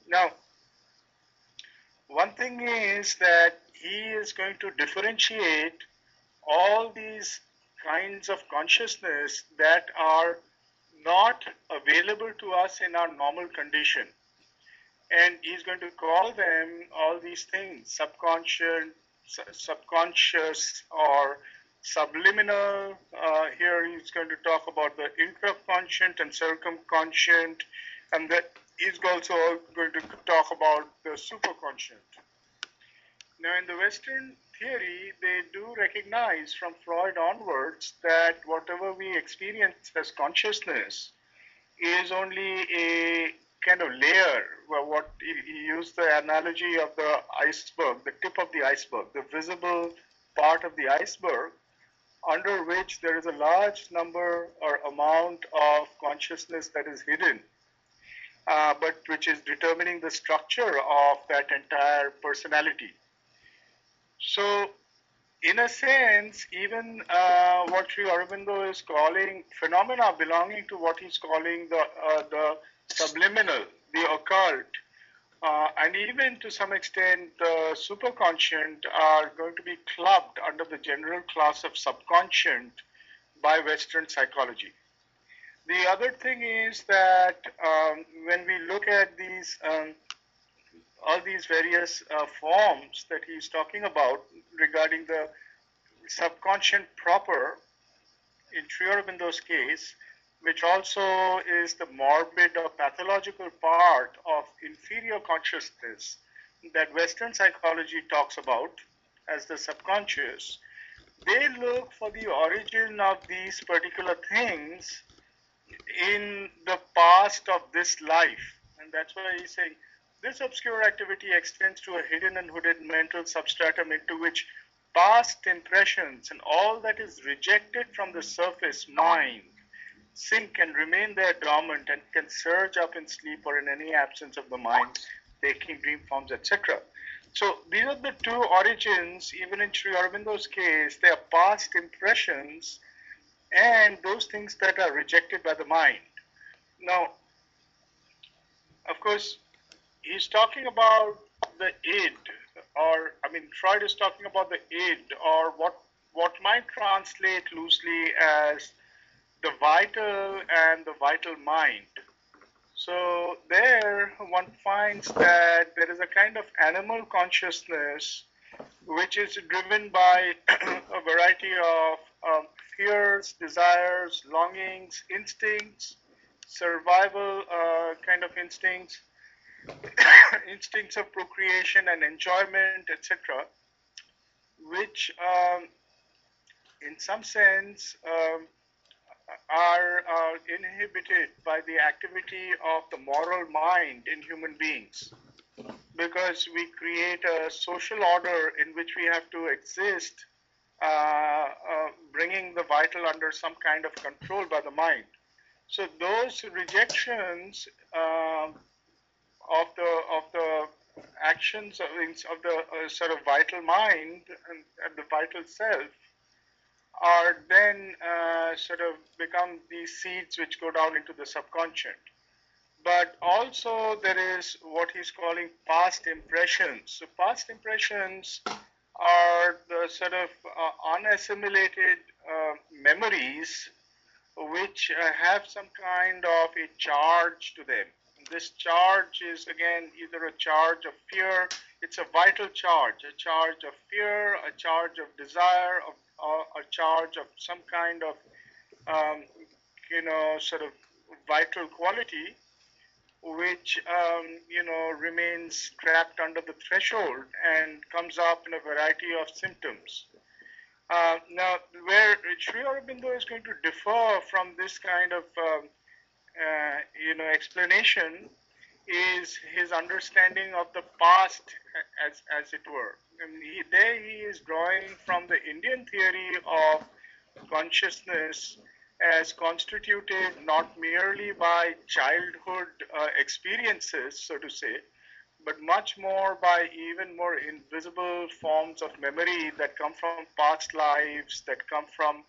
Now, one thing is that he is going to differentiate all these kinds of consciousness that are not available to us in our normal condition. And he's going to call them all these things subconscious or subliminal. Here he's going to talk about the intraconscient and circumconscient, and that he's also going to talk about the superconscient. Now, in the Western theory, they do recognize from Freud onwards that whatever we experience as consciousness is only a kind of layer. Well, what he used the analogy of the iceberg, the tip of the iceberg, the visible part of the iceberg, under which there is a large number or amount of consciousness that is hidden, but which is determining the structure of that entire personality. So, in a sense, even what Sri Aurobindo is calling phenomena belonging to what he's calling the subliminal, the occult, and even to some extent the superconscient are going to be clubbed under the general class of subconscient by Western psychology. The other thing is that when we look at these all these various forms that he's talking about regarding the subconscient proper in Sri Aurobindo's case, which also is the morbid or pathological part of inferior consciousness that Western psychology talks about as the subconscious, they look for the origin of these particular things in the past of this life. And that's why he's saying this obscure activity extends to a hidden and hooded mental substratum into which past impressions and all that is rejected from the surface mind sink and remain there dormant and can surge up in sleep or in any absence of the mind, taking dream forms, etc. So these are the two origins. Even in Sri Aurobindo's case, they are past impressions and those things that are rejected by the mind. Now, of course, he's talking about the id, or I mean, Freud is talking about the id, or what might translate loosely as the vital and the vital mind. So there one finds that there is a kind of animal consciousness which is driven by a variety of fears, desires, longings, instincts, survival kind of instincts, instincts of procreation and enjoyment, etc., which in some sense are inhibited by the activity of the moral mind in human beings, because we create a social order in which we have to exist, bringing the vital under some kind of control by the mind. So those rejections of the actions of the sort of vital mind and the vital self are then sort of become these seeds which go down into the subconscious. But also there is what he's calling past impressions. So past impressions are the sort of unassimilated memories which have some kind of a charge to them. This charge is again either a charge of fear, it's a vital charge, a charge of fear, a charge of desire, a charge of some kind of sort of vital quality, which remains trapped under the threshold and comes up in a variety of symptoms. Now, where Sri Aurobindo is going to differ from this kind of explanation is his understanding of the past, as it were. And he is drawing from the Indian theory of consciousness as constituted not merely by childhood experiences, so to say, but much more by even more invisible forms of memory that come from past lives, that come from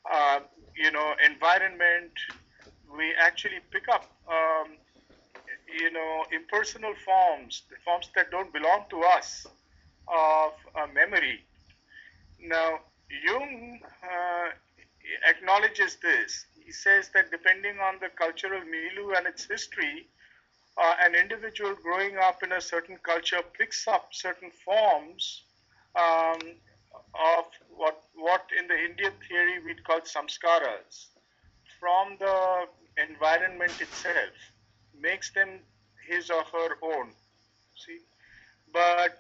environment. We actually pick up impersonal forms, the forms that don't belong to us of memory. Now, Jung acknowledges this. He says that depending on the cultural milieu and its history, an individual growing up in a certain culture picks up certain forms um, of what in the Indian theory we'd call samskaras from the environment itself, makes them his or her own. See, but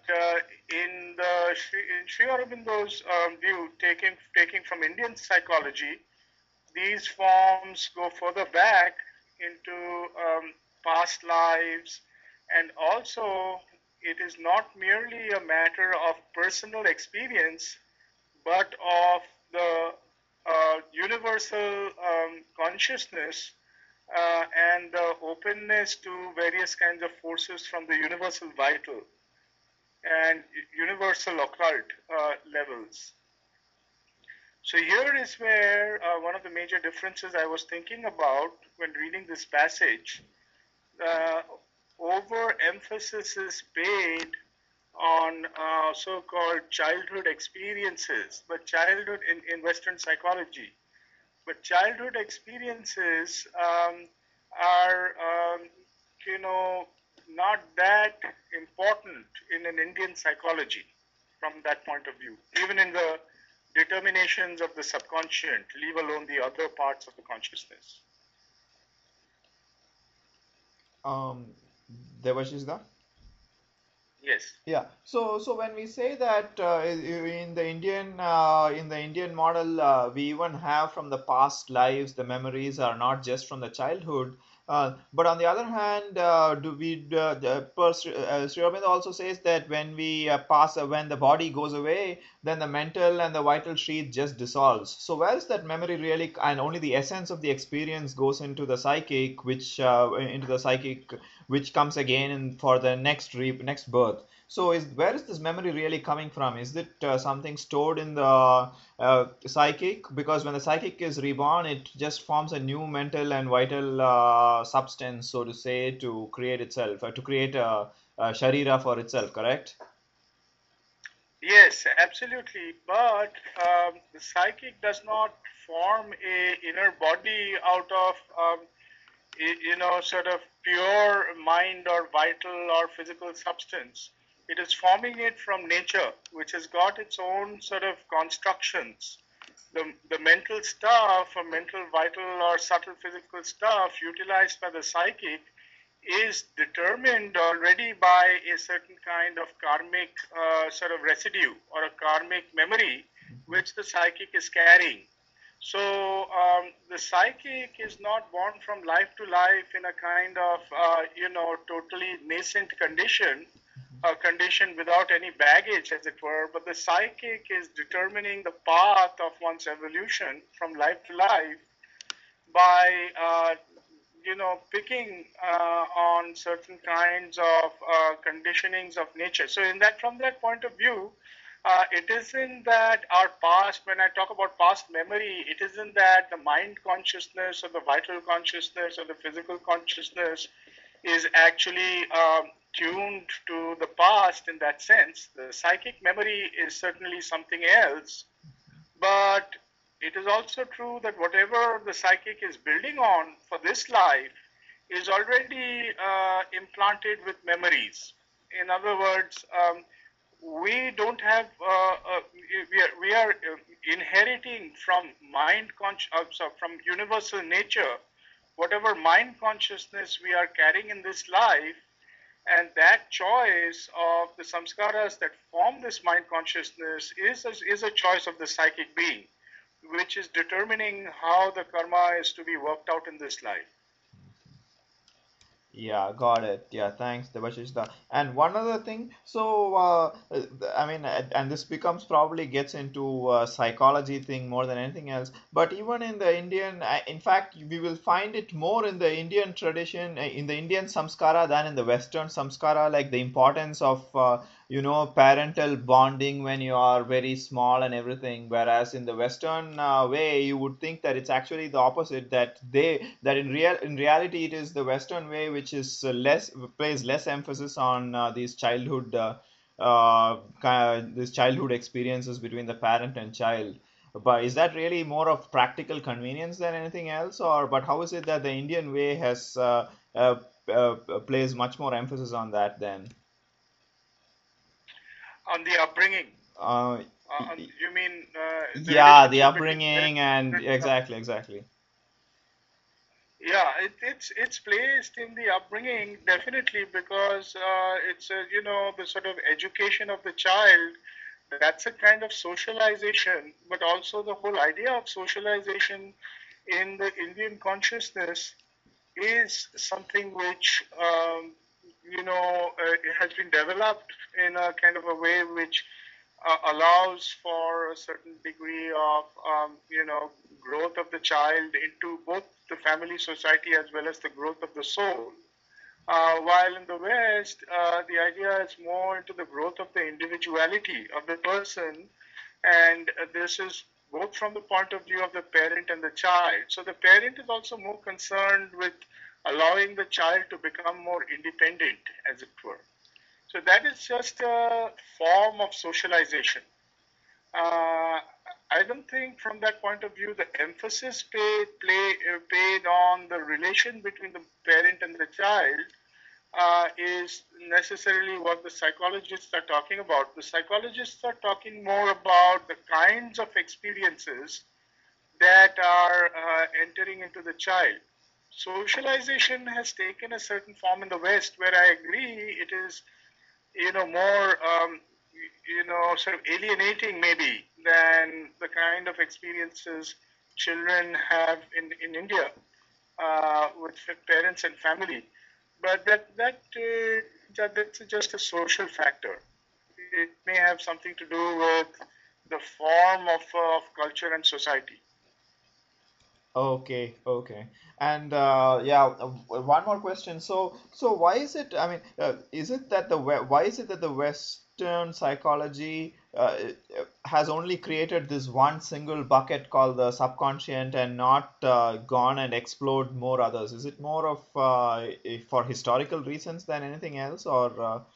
in Sri Aurobindo's view, taking from Indian psychology, these forms go further back into past lives, and also it is not merely a matter of personal experience, but of the universal consciousness and the openness to various kinds of forces from the universal vital and universal occult levels. So here is where one of the major differences I was thinking about when reading this passage. Overemphasis is paid on so-called childhood experiences, but childhood in Western psychology. But childhood experiences are, not that important in an Indian psychology from that point of view, even in the determinations of the subconscient, leave alone the other parts of the consciousness. Devashishda? Yes. Yeah. So when we say that in the Indian model, we even have from the past lives, the memories are not just from the childhood. But on the other hand, do we Sri Aurobindo also says that when we when the body goes away, then the mental and the vital sheath just dissolves. So where is that memory really, and only the essence of the experience goes into the psychic, which comes again for the next birth. So where is this memory really coming from? Is it something stored in the psychic? Because when the psychic is reborn, it just forms a new mental and vital substance, so to say, to create itself, to create a sharira for itself, correct? Yes, absolutely. But the psychic does not form a inner body out of sort of pure mind or vital or physical substance. It is forming it from nature, which has got its own sort of constructions. The mental stuff or mental vital or subtle physical stuff utilized by the psychic is determined already by a certain kind of karmic sort of residue or a karmic memory which the psychic is carrying. So the psychic is not born from life to life in a kind of totally nascent condition, a condition without any baggage, as it were. But the psychic is determining the path of one's evolution from life to life by picking on certain kinds of conditionings of nature. So from that point of view, it isn't that our past, when I talk about past memory, it isn't that the mind consciousness or the vital consciousness or the physical consciousness is actually tuned to the past in that sense. The psychic memory is certainly something else, but it is also true that whatever the psychic is building on for this life is already implanted with memories. In other words, we don't have, we are inheriting from from universal nature, whatever mind consciousness we are carrying in this life, and that choice of the samskaras that form this mind consciousness is a choice of the psychic being, which is determining how the karma is to be worked out in this life. Yeah, got it. Yeah, thanks, Devashishta. And one other thing, so I mean, and this becomes probably gets into psychology thing more than anything else. But even in the Indian, in fact, we will find it more in the Indian tradition, in the Indian samskara than in the Western samskara, like the importance of parental bonding when you are very small and everything, whereas in the Western way you would think that it's actually the opposite, that in reality it is the Western way which is less plays less emphasis on these childhood experiences between the parent and child. But is that really more of practical convenience than anything else, or but how is it that the Indian way has plays much more emphasis on that then? On the upbringing, Uh, you mean the yeah, the relationship between parent upbringing and and child? exactly, exactly. Yeah, it's placed in the upbringing definitely because it's the sort of education of the child. That's a kind of socialization, but also the whole idea of socialization in the Indian consciousness is something which it has been developed in a kind of a way which allows for a certain degree of growth of the child into both the family society as well as the growth of the soul. While in the West, the idea is more into the growth of the individuality of the person, and this is both from the point of view of the parent and the child. So the parent is also more concerned with allowing the child to become more independent, as it were. So that is just a form of socialization. Uh, I don't think from that point of view the emphasis paid on the relation between the parent and the child is necessarily what the psychologists are talking about. The psychologists are talking more about the kinds of experiences that are entering into the child. Socialization has taken a certain form in the West, where I agree it is, more, sort of alienating maybe than the kind of experiences children have in India with parents and family. But that's just a social factor. It may have something to do with the form of culture and society. Okay, okay. And yeah, one more question. So why is it, I mean, is it that why is it that the Western psychology has only created this one single bucket called the subconscient and not gone and explored more others? Is it more of for historical reasons than anything else, or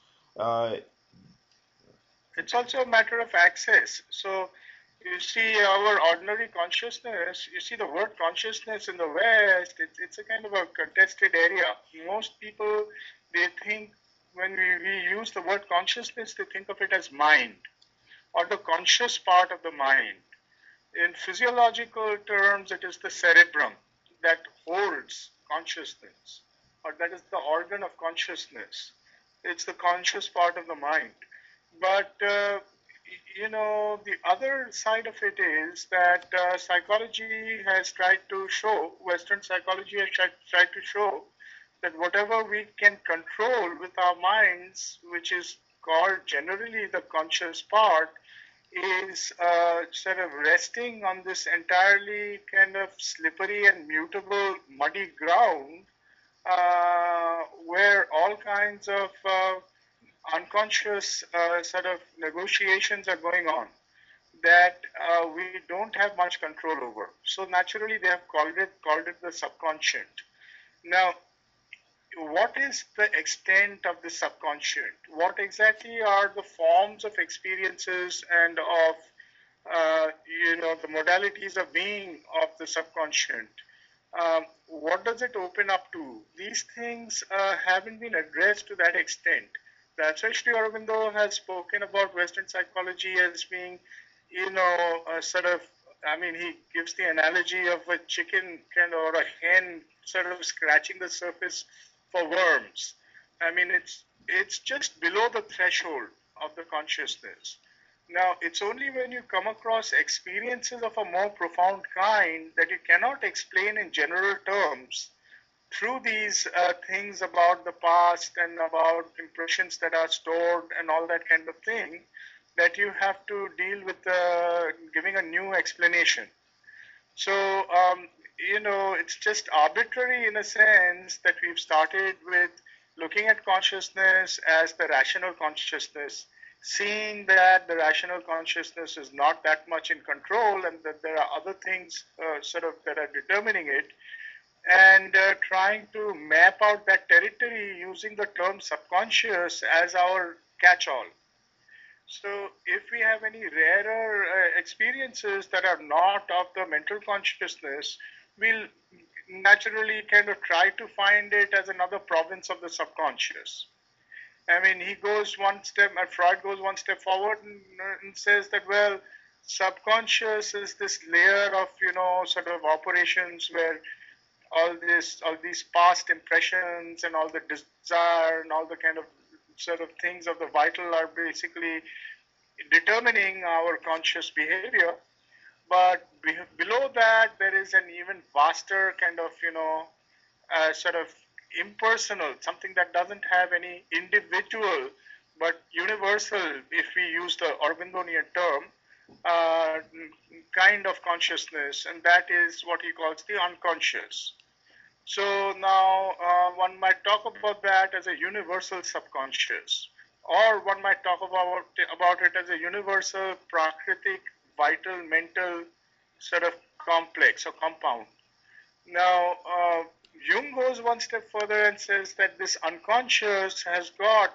It's also a matter of access. So you see our ordinary consciousness, you see the word consciousness in the West, it's a kind of a contested area. Most people, they think when we use the word consciousness, they think of it as mind or the conscious part of the mind. In physiological terms, it is the cerebrum that holds consciousness, or that is the organ of consciousness. It's the conscious part of the mind. But the other side of it is that psychology has tried to show, Western psychology has tried to show that whatever we can control with our minds, which is called generally the conscious part, is sort of resting on this entirely kind of slippery and mutable, muddy ground where all kinds of unconscious sort of negotiations are going on that we don't have much control over. So naturally, they have called it the subconscient. Now, what is the extent of the subconscient? What exactly are the forms of experiences and of the modalities of being of the subconscient? What does it open up to? These things haven't been addressed to that extent. That's why Sri Aurobindo has spoken about Western psychology as being, a sort of, I mean, he gives the analogy of a chicken kind of, or a hen sort of scratching the surface for worms. I mean, it's just below the threshold of the consciousness. Now, it's only when you come across experiences of a more profound kind that you cannot explain in general terms through these things about the past and about impressions that are stored and all that kind of thing, that you have to deal with giving a new explanation. So, it's just arbitrary in a sense that we've started with looking at consciousness as the rational consciousness. seeing that the rational consciousness is not that much in control and that there are other things sort of that are determining it, and trying to map out that territory using the term subconscious as our catch-all. So if we have any rarer experiences that are not of the mental consciousness, we'll naturally kind of try to find it as another province of the subconscious. I mean, he goes one step, Freud goes one step forward and says that, well, subconscious is this layer of, sort of operations where all these past impressions and all the desire and all the kind of sort of things of the vital are basically determining our conscious behavior. But below that, there is an even vaster kind of, sort of impersonal, something that doesn't have any individual but universal, if we use the Aurobindonian term, uh, kind of consciousness, and that is what he calls the unconscious. So now one might talk about that as a universal subconscious, or one might talk about it as a universal prakritic, vital, mental sort of complex or compound. Now, Jung goes one step further and says that this unconscious has got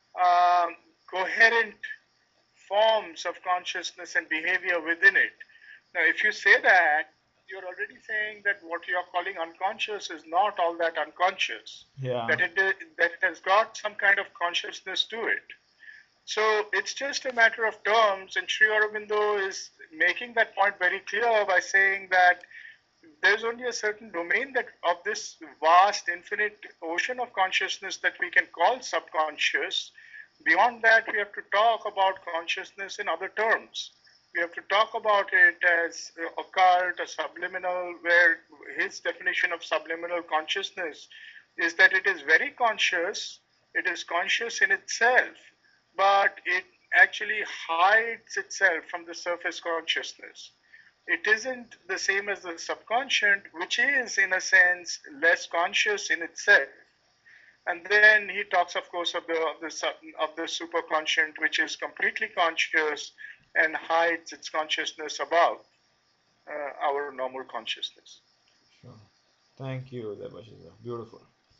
coherent forms of consciousness and behavior within it. Now, if you say that, you're already saying that what you're calling unconscious is not all that unconscious. Yeah. That it has got some kind of consciousness to it. So it's just a matter of terms, and Sri Aurobindo is making that point very clear by saying that there's only a certain domain that of this vast, infinite ocean of consciousness that we can call subconscious. Beyond that, we have to talk about consciousness in other terms. We have to talk about it as occult or subliminal, where his definition of subliminal consciousness is that it is very conscious, it is conscious in itself, but it actually hides itself from the surface consciousness. It isn't the same as the subconscious, which is, in a sense, less conscious in itself. And then he talks, of course, of the superconscious, which is completely conscious and hides its consciousness above our normal consciousness. Sure. Thank you, Debashish. Beautiful.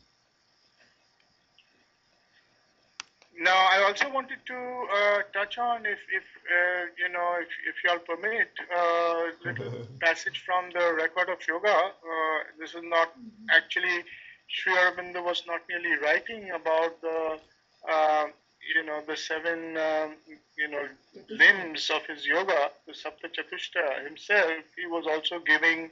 Now, I also wanted to touch on, if you all permit, a little passage from the Record of Yoga. This is not actually, Sri Aurobindo was not merely writing about the seven, limbs of his yoga, the Sapta Chatushta himself. He was also giving,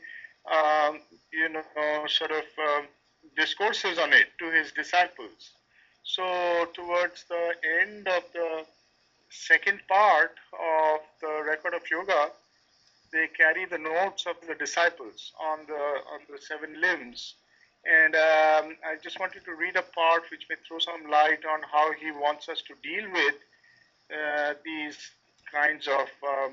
sort of discourses on it to his disciples. So towards the end of the second part of the Record of Yoga, they carry the notes of the disciples on the seven limbs. And I just wanted to read a part which may throw some light on how he wants us to deal with these kinds of,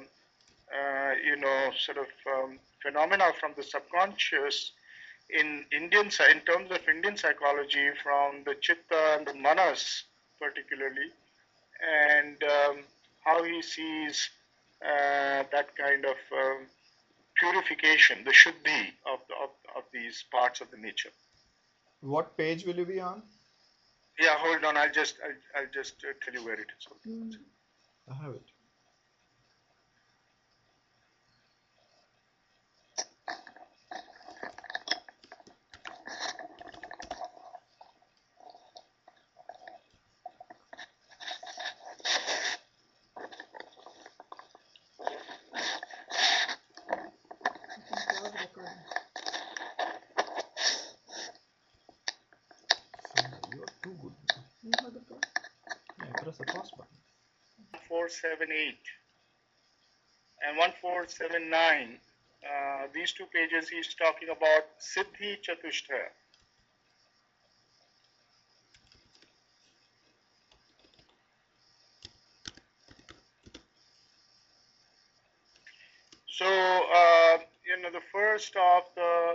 phenomena from the subconscious in terms of Indian psychology, from the Chitta and the Manas particularly, and how he sees that kind of purification, the Shuddhi of these parts of the nature. What page will you be on? Yeah, hold on. I'll just tell you where it is. I have it. You're too good. Yeah, press the pause button. 478 and 1479. These two pages, he's talking about Siddhi Chatushta. So, the first of the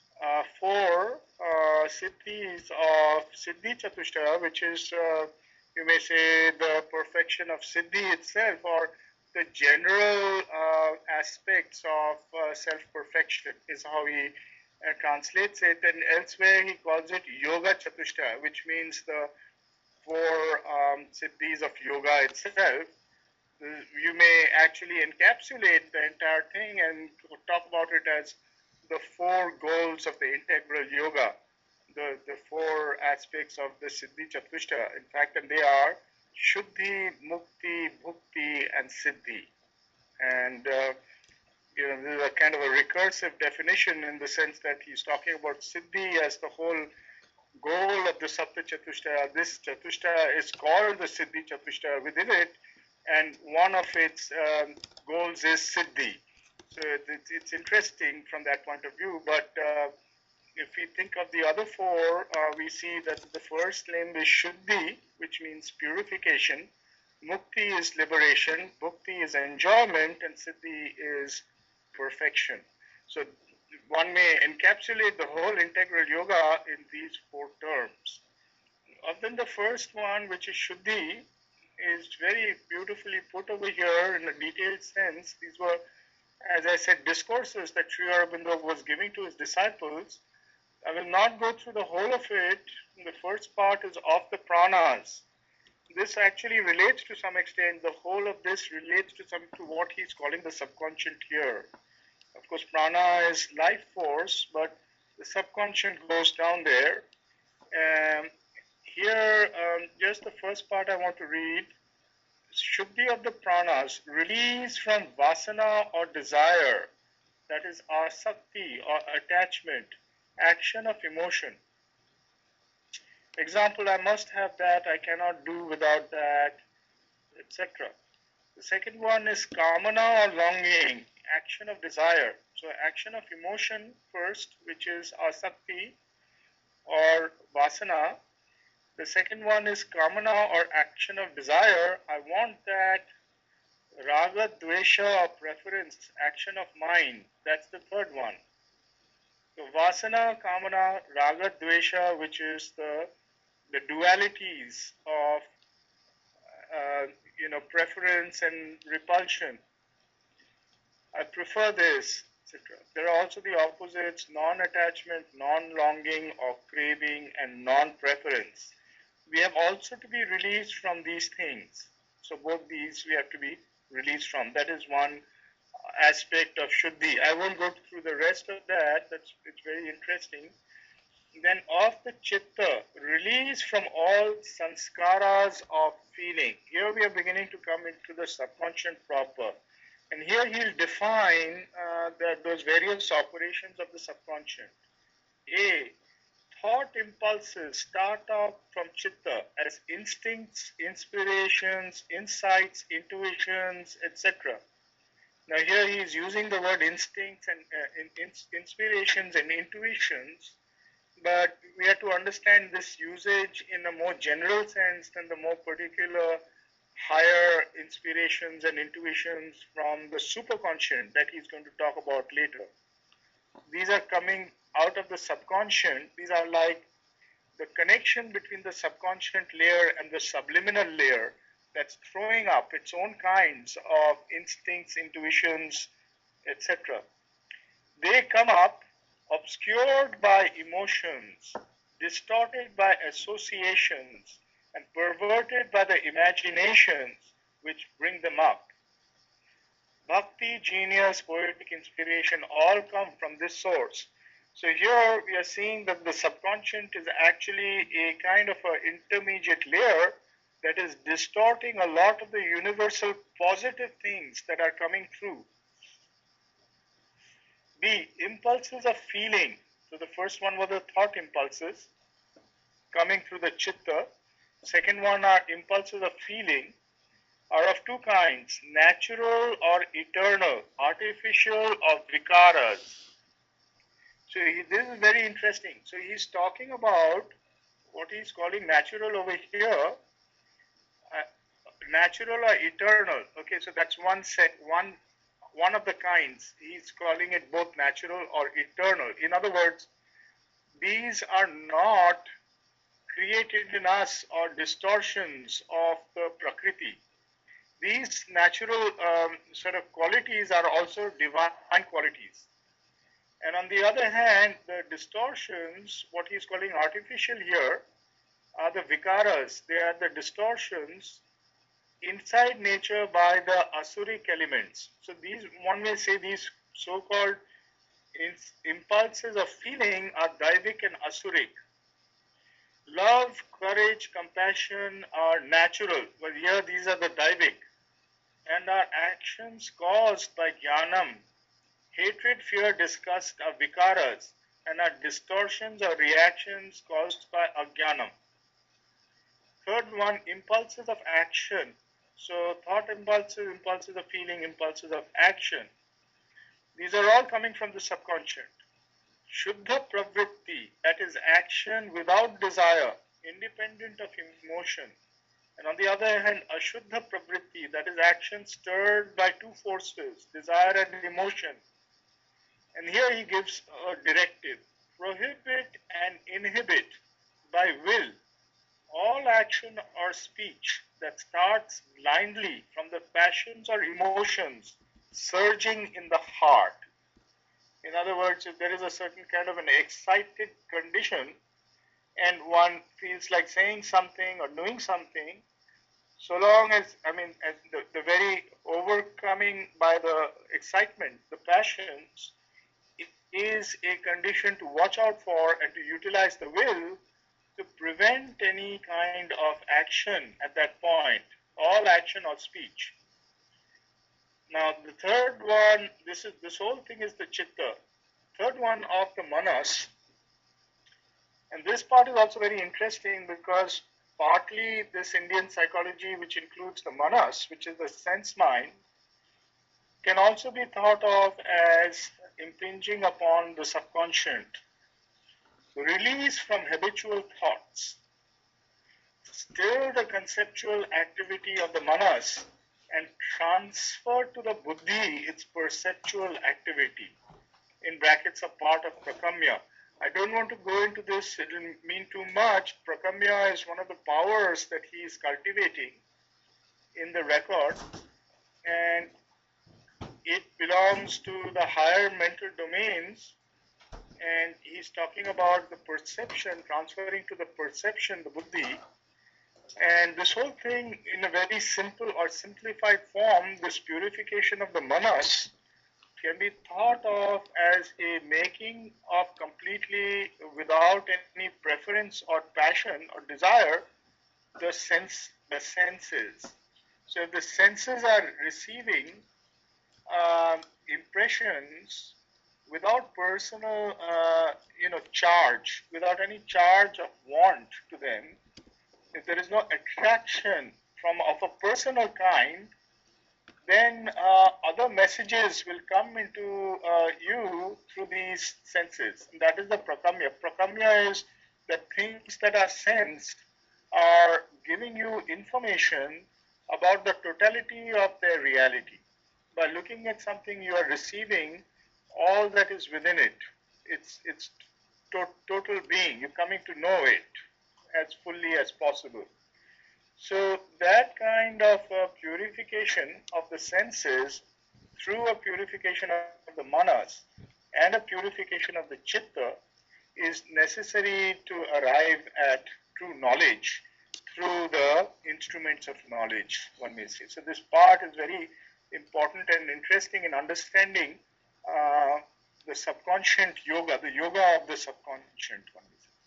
four siddhis of Siddhi Chatushta, which is you may say the perfection of Siddhi itself, or the general aspects of self-perfection is how he translates it. And elsewhere he calls it Yoga Chatushta, which means the four siddhis of yoga itself. You may actually encapsulate the entire thing and talk about it as the four goals of the integral yoga, the four aspects of the Siddhi Chatushta. In fact, and they are Shuddhi, Mukti, Bhukti, and Siddhi. And this is a kind of a recursive definition in the sense that he's talking about Siddhi as the whole goal of the Sapta Chatushta. This Chatushta is called the Siddhi Chatushta within it, and one of its goals is Siddhi. So it's interesting from that point of view, but if we think of the other four, we see that the first limb is Shuddhi, which means purification. Mukti is liberation, Bhukti is enjoyment, and Siddhi is perfection. So one may encapsulate the whole integral yoga in these four terms. Then the first one, which is Shuddhi, is very beautifully put over here in a detailed sense. These were, as I said, discourses that Sri Aurobindo was giving to his disciples. I will not go through the whole of it. The first part is of the pranas. This actually relates to some extent, the whole of this relates to what he's calling the subconscious here. Of course, prana is life force, but the subconscious goes down there. Here, just the first part I want to read. Shuddhi of the pranas, release from vasana or desire, that is asakti or attachment, action of emotion. Example, I must have that, I cannot do without that, etc. The second one is kamana or longing, action of desire. So action of emotion first, which is asakti or vasana. The second one is kamana or action of desire. I want that. Raga, dvesha or preference, action of mind. That's the third one. So vasana, kamana, raga, dvesha, which is the dualities of preference and repulsion. I prefer this, etc. There are also the opposites: non-attachment, non-longing or craving, and non-preference. We have also to be released from these things. So both these we have to be released from. That is one aspect of Shuddhi. I won't go through the rest of that. It's very interesting. Then of the chitta, release from all sanskaras of feeling. Here we are beginning to come into the subconscious proper. And here he'll define those various operations of the subconscious. A, thought impulses start off from chitta as instincts, inspirations, insights, intuitions, etc. Now here he is using the word instincts and inspirations and intuitions, but we have to understand this usage in a more general sense than the more particular higher inspirations and intuitions from the superconscious that he's going to talk about later. These are coming out of the subconscious. These are like the connection between the subconscious layer and the subliminal layer that's throwing up its own kinds of instincts, intuitions, etc. They come up obscured by emotions, distorted by associations, and perverted by the imaginations which bring them up. Bhakti, genius, poetic inspiration all come from this source. So here we are seeing that the subconscious is actually a kind of an intermediate layer that is distorting a lot of the universal positive things that are coming through. B, impulses of feeling. So the first one were the thought impulses coming through the chitta. Second one are impulses of feeling, are of two kinds, natural or eternal, artificial or vikaras. So this is very interesting. So he's talking about what he's calling natural over here, natural or eternal. Okay, so that's one of the kinds. He's calling it both natural or eternal. In other words, these are not created in us or distortions of the Prakriti. These natural sort of qualities are also divine qualities. And on the other hand, the distortions, what he's calling artificial here, are the vikaras. They are the distortions inside nature by the asuric elements. So these, one may say, these so-called impulses of feeling are daivic and asuric. Love, courage, compassion are natural, but here these are the daivic. And our actions caused by jnanam, hatred, fear, disgust are vikaras, and are distortions or reactions caused by ajnanam. Third one, impulses of action. So thought impulses, impulses of feeling, impulses of action. These are all coming from the subconscious. Shuddha pravritti, that is action without desire, independent of emotion. And on the other hand, ashuddha pravritti, that is action stirred by two forces, desire and emotion. And here he gives a directive: prohibit and inhibit by will all action or speech that starts blindly from the passions or emotions surging in the heart. In other words, if there is a certain kind of an excited condition and one feels like saying something or doing something, so long as, I mean, as the very overcoming by the excitement, the passions, is a condition to watch out for and to utilize the will to prevent any kind of action at that point, all action or speech. Now the third one, this whole thing is the chitta. Third one of the manas, and this part is also very interesting because partly this Indian psychology, which includes the manas, which is the sense mind, can also be thought of as impinging upon the subconscious. Release from habitual thoughts, still the conceptual activity of the manas, and transfer to the buddhi its perceptual activity. In brackets, a part of prakamya. I don't want to go into this, it will mean too much. Prakamya is one of the powers that he is cultivating in the record, and it belongs to the higher mental domains, and he's talking about the perception, transferring to the perception, the buddhi. And this whole thing, in a very simple or simplified form, this purification of the manas can be thought of as a making of completely, without any preference or passion or desire, the senses. So if the senses are receiving impressions without personal, charge, without any charge of want to them, if there is no attraction of a personal kind, then other messages will come into you through these senses. And that is the prakamya. Prakamya is the things that are sensed are giving you information about the totality of their reality. By looking at something, you are receiving all that is within it. It's total being. You're coming to know it as fully as possible. So that kind of purification of the senses through a purification of the manas and a purification of the chitta is necessary to arrive at true knowledge through the instruments of knowledge, one may say. So this part is very important and interesting in understanding the subconscious yoga, the yoga of the subconscious, one may say.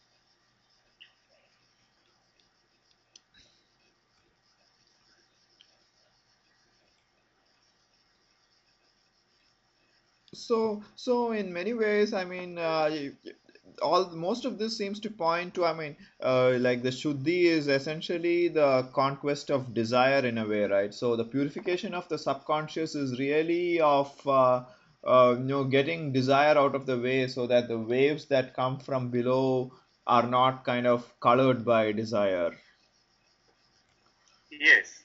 So in many ways, I mean, all most of this seems to point to, I mean, like the Shuddhi is essentially the conquest of desire in a way, right? So the purification of the subconscious is really of, getting desire out of the way so that the waves that come from below are not kind of colored by desire. Yes.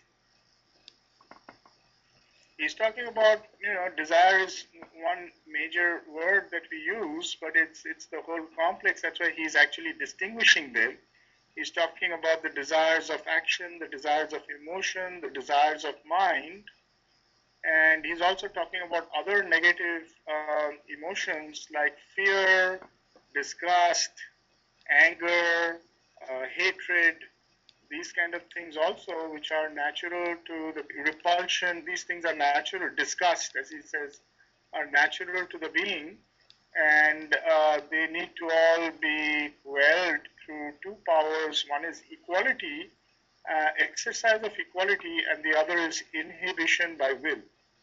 He's talking about, desire is one major word that we use, but it's the whole complex. That's why he's actually distinguishing them. He's talking about the desires of action, the desires of emotion, the desires of mind. And he's also talking about other negative emotions like fear, disgust, anger, hatred, these kind of things also, which are natural to the repulsion. These things are natural. Disgust, as he says, are natural to the being, and they need to all be quelled through two powers. One is equality, exercise of equality, and the other is inhibition by will.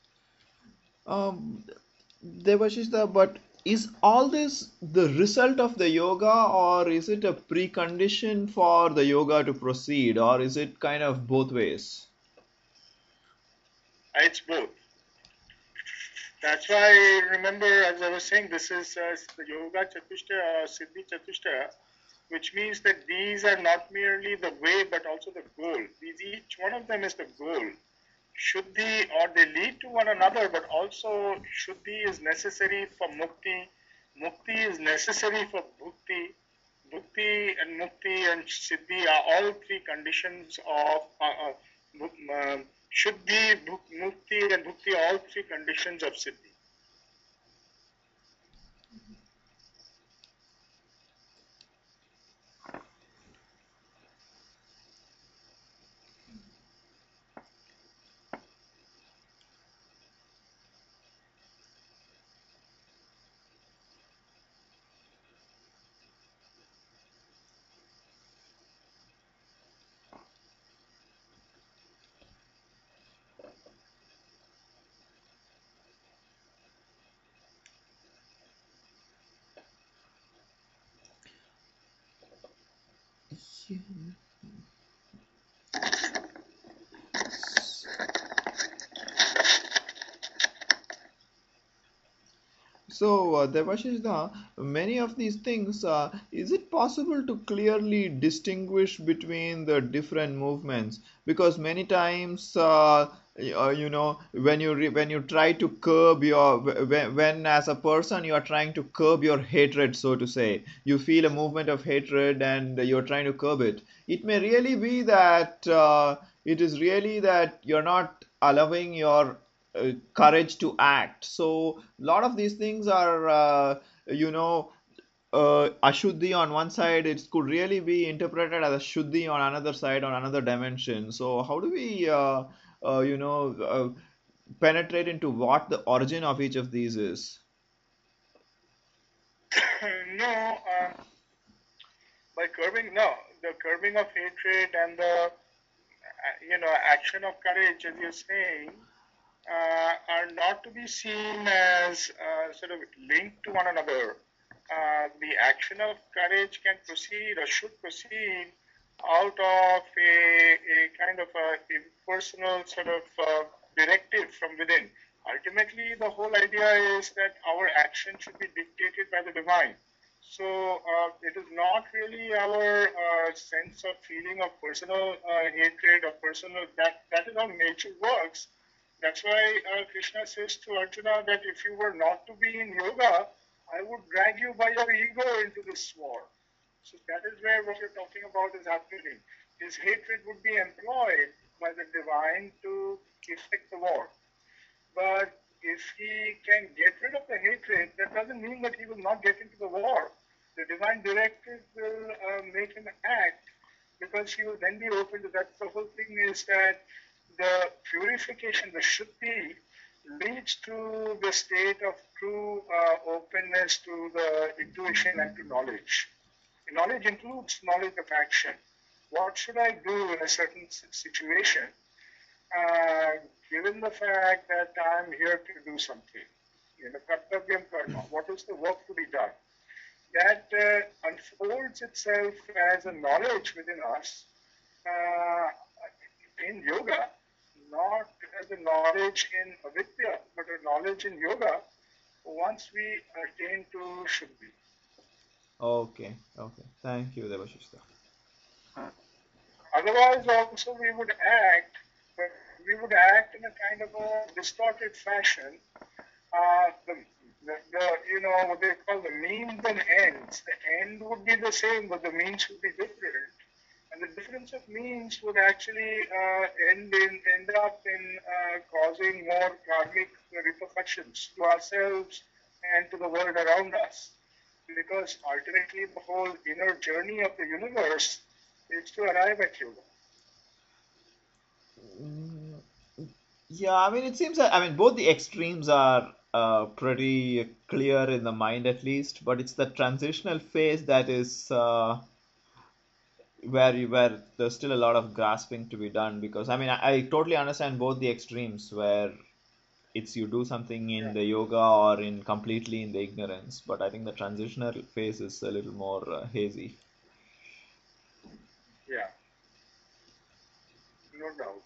Um, Devashishta, but is all this the result of the yoga, or is it a precondition for the yoga to proceed, or is it kind of both ways? It's both. That's why, remember, as I was saying, this is the Yoga Chatushta, Siddhi Chatushta, which means that these are not merely the way but also the goal. Each one of them is the goal. Shuddhi, or they lead to one another, but also Shuddhi is necessary for Mukti. Mukti is necessary for Bhukti. Bhukti and Mukti and Siddhi are all three conditions of Shuddhi, Mukti, and Bhukti are all three conditions of Siddhi. So, Devashishta, many of these things, is it possible to clearly distinguish between the different movements? Because many times, when you try to curb your when as a person you are trying to curb your hatred, so to say, you feel a movement of hatred and you're trying to curb it. It may really be that it is really that you're not allowing your courage to act. So a lot of these things are, you know, Ashuddhi on one side, it could really be interpreted as a Shuddhi on another side, on another dimension. So how do we, penetrate into what the origin of each of these is? No, by curbing, no, the curbing of hatred and the action of courage, as you're saying, are not to be seen as sort of linked to one another. The action of courage can proceed or should proceed out of a kind of a impersonal sort of directive from within. Ultimately, the whole idea is that our action should be dictated by the divine. So it is not really our sense of feeling of personal hatred or personal, that is how nature works. That's why Krishna says to Arjuna that if you were not to be in yoga, I would drag you by your ego into this war. So that is where what you're talking about is happening. His hatred would be employed by the divine to effect the war. But if he can get rid of the hatred, that doesn't mean that he will not get into the war. The divine directive will make him act because he will then be open to that. The whole thing is that the purification, the shuddhi, leads to the state of true openness to the intuition and to knowledge. Knowledge includes knowledge of action. What should I do in a certain situation? uh, Given the fact that I'm here to do something, kartavyam karma, what is the work to be done? That unfolds itself as a knowledge within us uh, in yoga, not as a knowledge in avidya, but a knowledge in yoga once we attain to Shuddhi. Okay, okay. Thank you, Devashishta. Otherwise, also we would act, but we would act in a kind of a distorted fashion. The what they call the means and ends. The end would be the same, but the means would be different. And the difference of means would actually end up in causing more karmic repercussions to ourselves and to the world around us. Because ultimately, the whole inner journey of the universe is to arrive at yoga. Mm, yeah, I mean, it seems that, I mean, both the extremes are pretty clear in the mind at least, but it's the transitional phase that is where there's still a lot of grasping to be done. Because I mean, I totally understand both the extremes where it's you do something in Yeah, the yoga or in completely in the ignorance, but I think the transitional phase is a little more hazy. yeah, no doubt.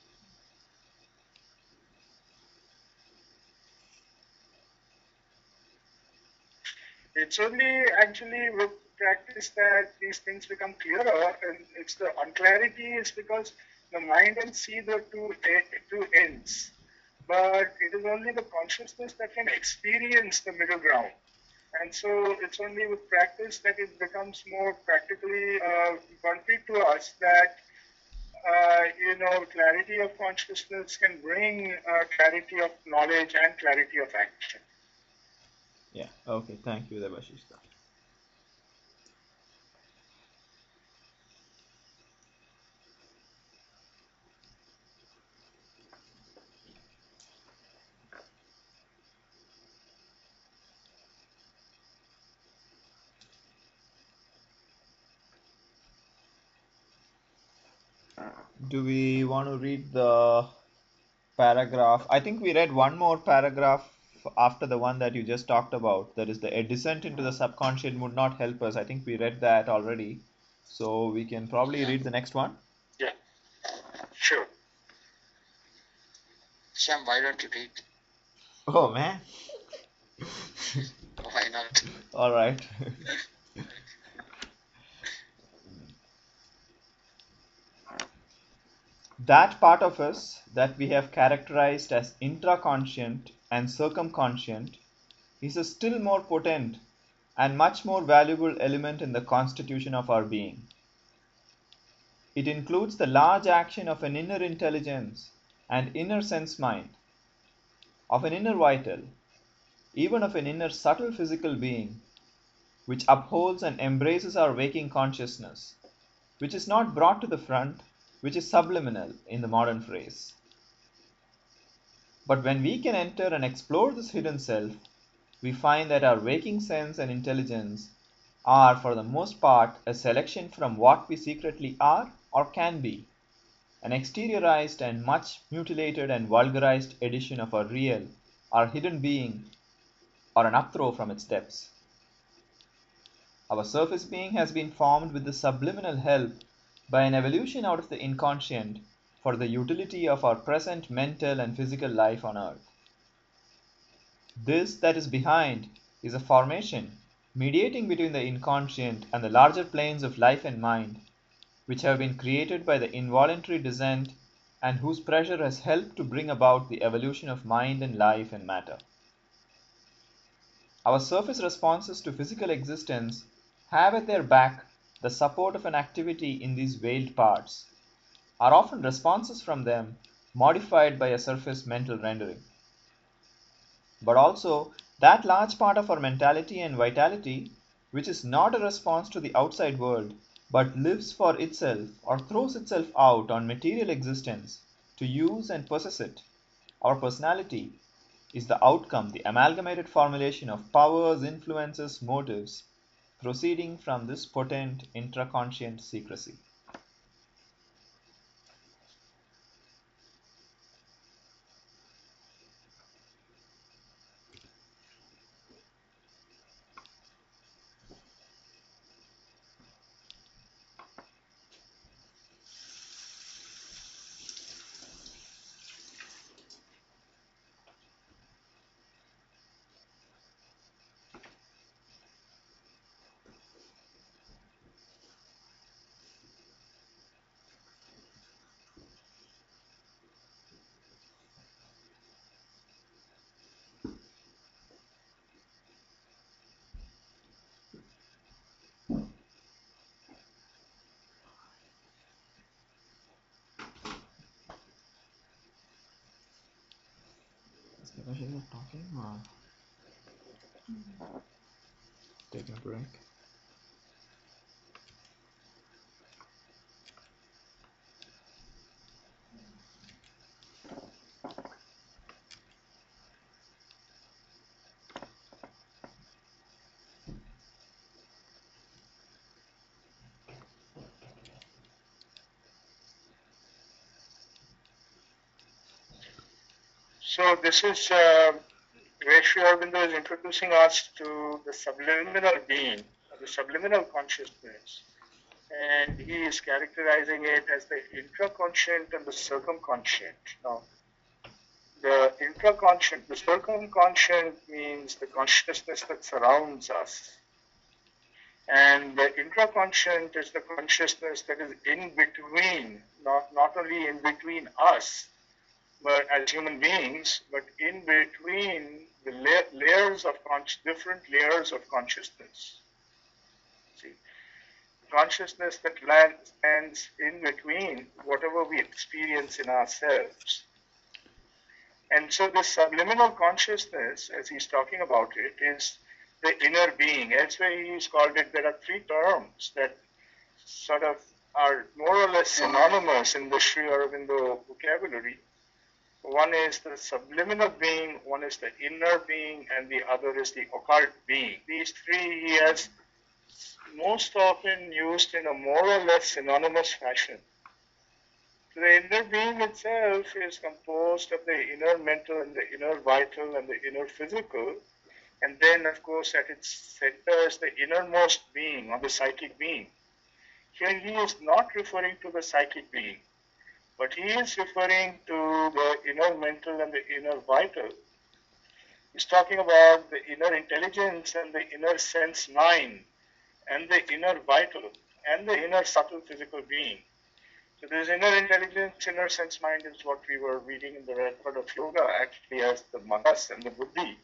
It's only actually with practice that these things become clearer, and it's the unclarity is because the mind can see the two ends, but it is only the consciousness that can experience the middle ground. And so it's only with practice that it becomes more practically concrete to us that clarity of consciousness can bring clarity of knowledge and clarity of action. Yeah. Okay. Thank you, Debashish. Do we want to read the paragraph? I think we read one more paragraph after the one that you just talked about. That is the a descent into the subconscious would not help us. I think we read that already. So we can probably Yeah, read the next one. Yeah, sure. Sam, why don't you read? Oh man. Why not? All right. That part of us that we have characterized as intraconscient and circumconscient is a still more potent and much more valuable element in the constitution of our being. It includes the large action of an inner intelligence and inner sense mind, of an inner vital, even of an inner subtle physical being, which upholds and embraces our waking consciousness, which is not brought to the front, which is subliminal in the modern phrase. But when we can enter and explore this hidden self, we find that our waking sense and intelligence are, for the most part, a selection from what we secretly are or can be, an exteriorized and much mutilated and vulgarized edition of our real, our hidden being, or an upthrow from its depths. Our surface being has been formed with the subliminal help by an evolution out of the inconscient for the utility of our present mental and physical life on earth. This that is behind is a formation mediating between the inconscient and the larger planes of life and mind, which have been created by the involuntary descent and whose pressure has helped to bring about the evolution of mind and life and matter. Our surface responses to physical existence have at their back the support of an activity in these veiled parts, are often responses from them modified by a surface mental rendering. But also that large part of our mentality and vitality which is not a response to the outside world, but lives for itself or throws itself out on material existence to use and possess it, our personality, is the outcome, the amalgamated formulation of powers, influences, motives proceeding from this potent intraconscient secrecy. Is Kailash talking or taking a break? So this is where Sri Aurobindo is introducing us to the subliminal being, the subliminal consciousness, and he is characterizing it as the intraconscient and the circumconscient. Now, the intraconscient, the circumconscient means the consciousness that surrounds us. And the intraconscient is the consciousness that is in between, not only in between us, but as human beings, but in between the layers of different layers of consciousness. See, consciousness that stands in between whatever we experience in ourselves. And so this subliminal consciousness, as he's talking about it, is the inner being. Elsewhere he's called it, there are three terms that sort of are more or less synonymous in the Sri Aurobindo vocabulary. One is the subliminal being, one is the inner being, and the other is the occult being. These three he has most often used in a more or less synonymous fashion. The inner being itself is composed of the inner mental and the inner vital and the inner physical. And then, of course, at its center is the innermost being or the psychic being. Here he is not referring to the psychic being, but he is referring to the inner mental and the inner vital. He's talking about the inner intelligence and the inner sense mind and the inner vital and the inner subtle physical being. So this inner intelligence, inner sense mind is what we were reading in the record of yoga actually as the manas and the buddhi.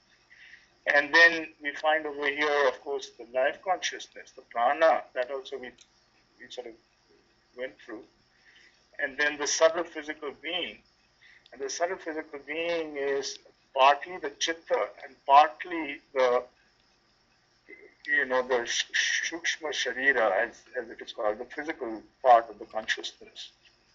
And then we find over here, of course, the life consciousness, the prana, that also we sort of went through. And then the subtle physical being. And the subtle physical being is partly the chitta and partly the, the shukshma sharira, as it is called, the physical part of the consciousness.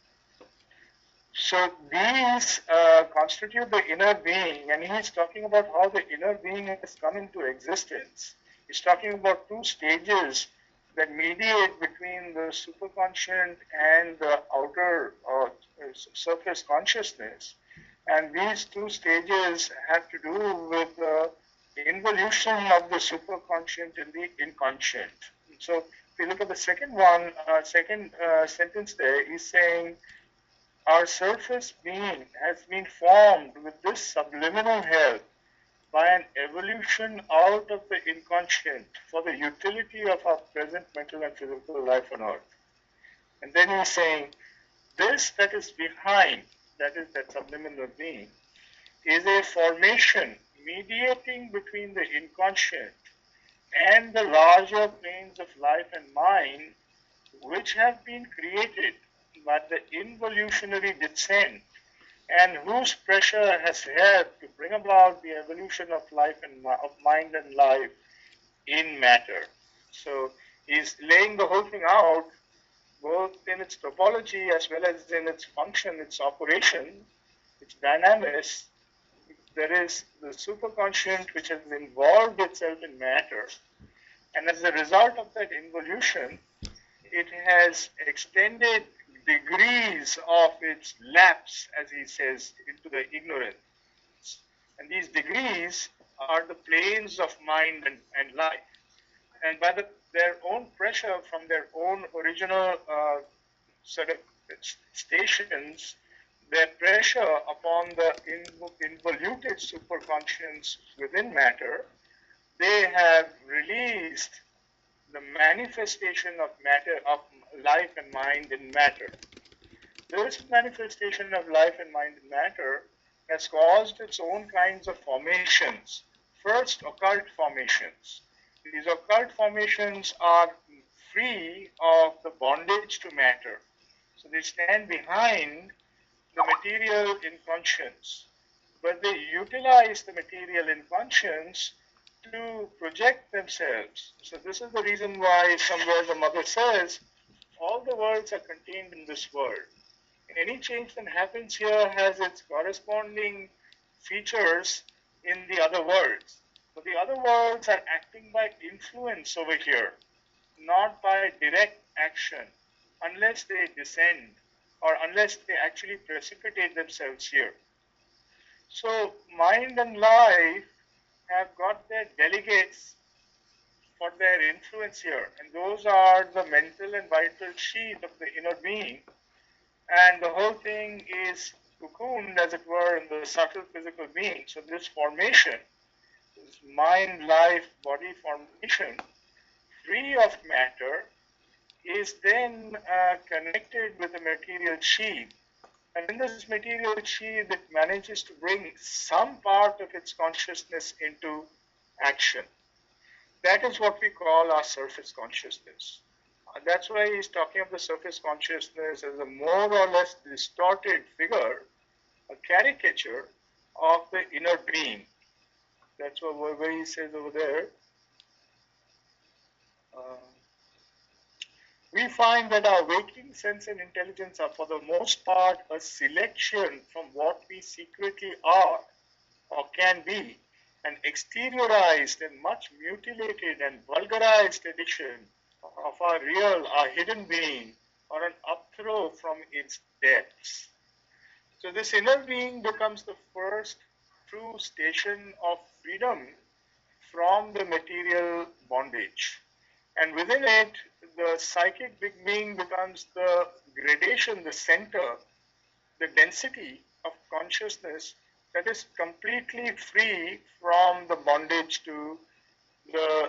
So these constitute the inner being, and he's talking about how the inner being has come into existence. He's talking about two stages that mediate between the superconscient and the outer surface consciousness. And these two stages have to do with the involution of the superconscient in the inconscient. So if you look at the second one, second sentence there, he's saying, our surface being has been formed with this subliminal help by an evolution out of the inconscient for the utility of our present mental and physical life on earth. And then he's saying, this that is behind, that is that subliminal being, is a formation mediating between the inconscient and the larger planes of life and mind, which have been created by the involutionary descent and whose pressure has helped to bring about the evolution of life and of mind and life in matter. So he's laying the whole thing out, both in its topology as well as in its function, its operation, its dynamics. There is the superconscient which has involved itself in matter, and as a result of that involution, it has extended degrees of its lapse, as he says, into the ignorance. And these degrees are the planes of mind and life. And by their own pressure from their own original sort of stations, their pressure upon the involuted superconscience within matter, they have released the manifestation of matter, of life and mind in matter. This manifestation of life and mind in matter has caused its own kinds of formations. First, occult formations. These occult formations are free of the bondage to matter. So they stand behind the material inconscience. but they utilize the material inconscience to project themselves. So this is the reason why somewhere the mother says, all the worlds are contained in this world. Any change that happens here has its corresponding features in the other worlds. But the other worlds are acting by influence over here, not by direct action, unless they descend or unless they actually precipitate themselves here. So mind and life have got their delegates for their influence here, and those are the mental and vital sheath of the inner being, and the whole thing is cocooned, as it were, in the subtle physical being. So this formation, this mind, life, body formation, free of matter, is then connected with the material sheath. And in this material sheath, it manages to bring some part of its consciousness into action. That is what we call our surface consciousness. That's why he's talking of the surface consciousness as a more or less distorted figure, a caricature of the inner being. That's what he says over there. We find that our waking sense and intelligence are for the most part a selection from what we secretly are or can be, an exteriorized and much mutilated and vulgarized edition of our real, our hidden being, or an upthrow from its depths. So this inner being becomes the first true station of freedom from the material bondage. And within it, the psychic big being becomes the gradation, the center, the density of consciousness that is completely free from the bondage to the,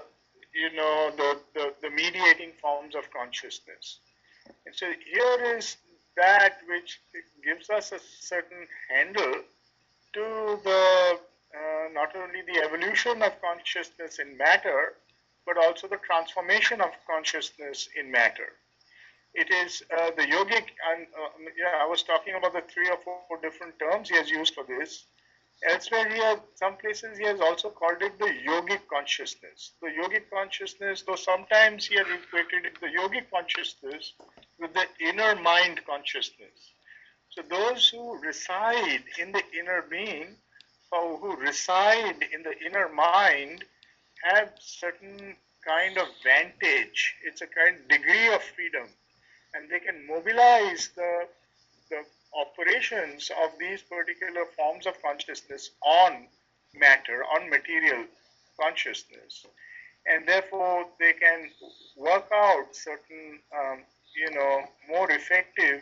the mediating forms of consciousness. And so here is that which gives us a certain handle to the not only the evolution of consciousness in matter, but also the transformation of consciousness in matter. It is the yogic, and I was talking about the 3 or 4 different terms he has used for this. Elsewhere, some places he has also called it the yogic consciousness. The yogic consciousness, though sometimes he has equated the yogic consciousness with the inner mind consciousness. So those who reside in the inner being, or who reside in the inner mind, have certain kind of vantage. It's a kind of degree of freedom, and they can mobilize the operations of these particular forms of consciousness on matter, on material consciousness, and therefore they can work out certain, more effective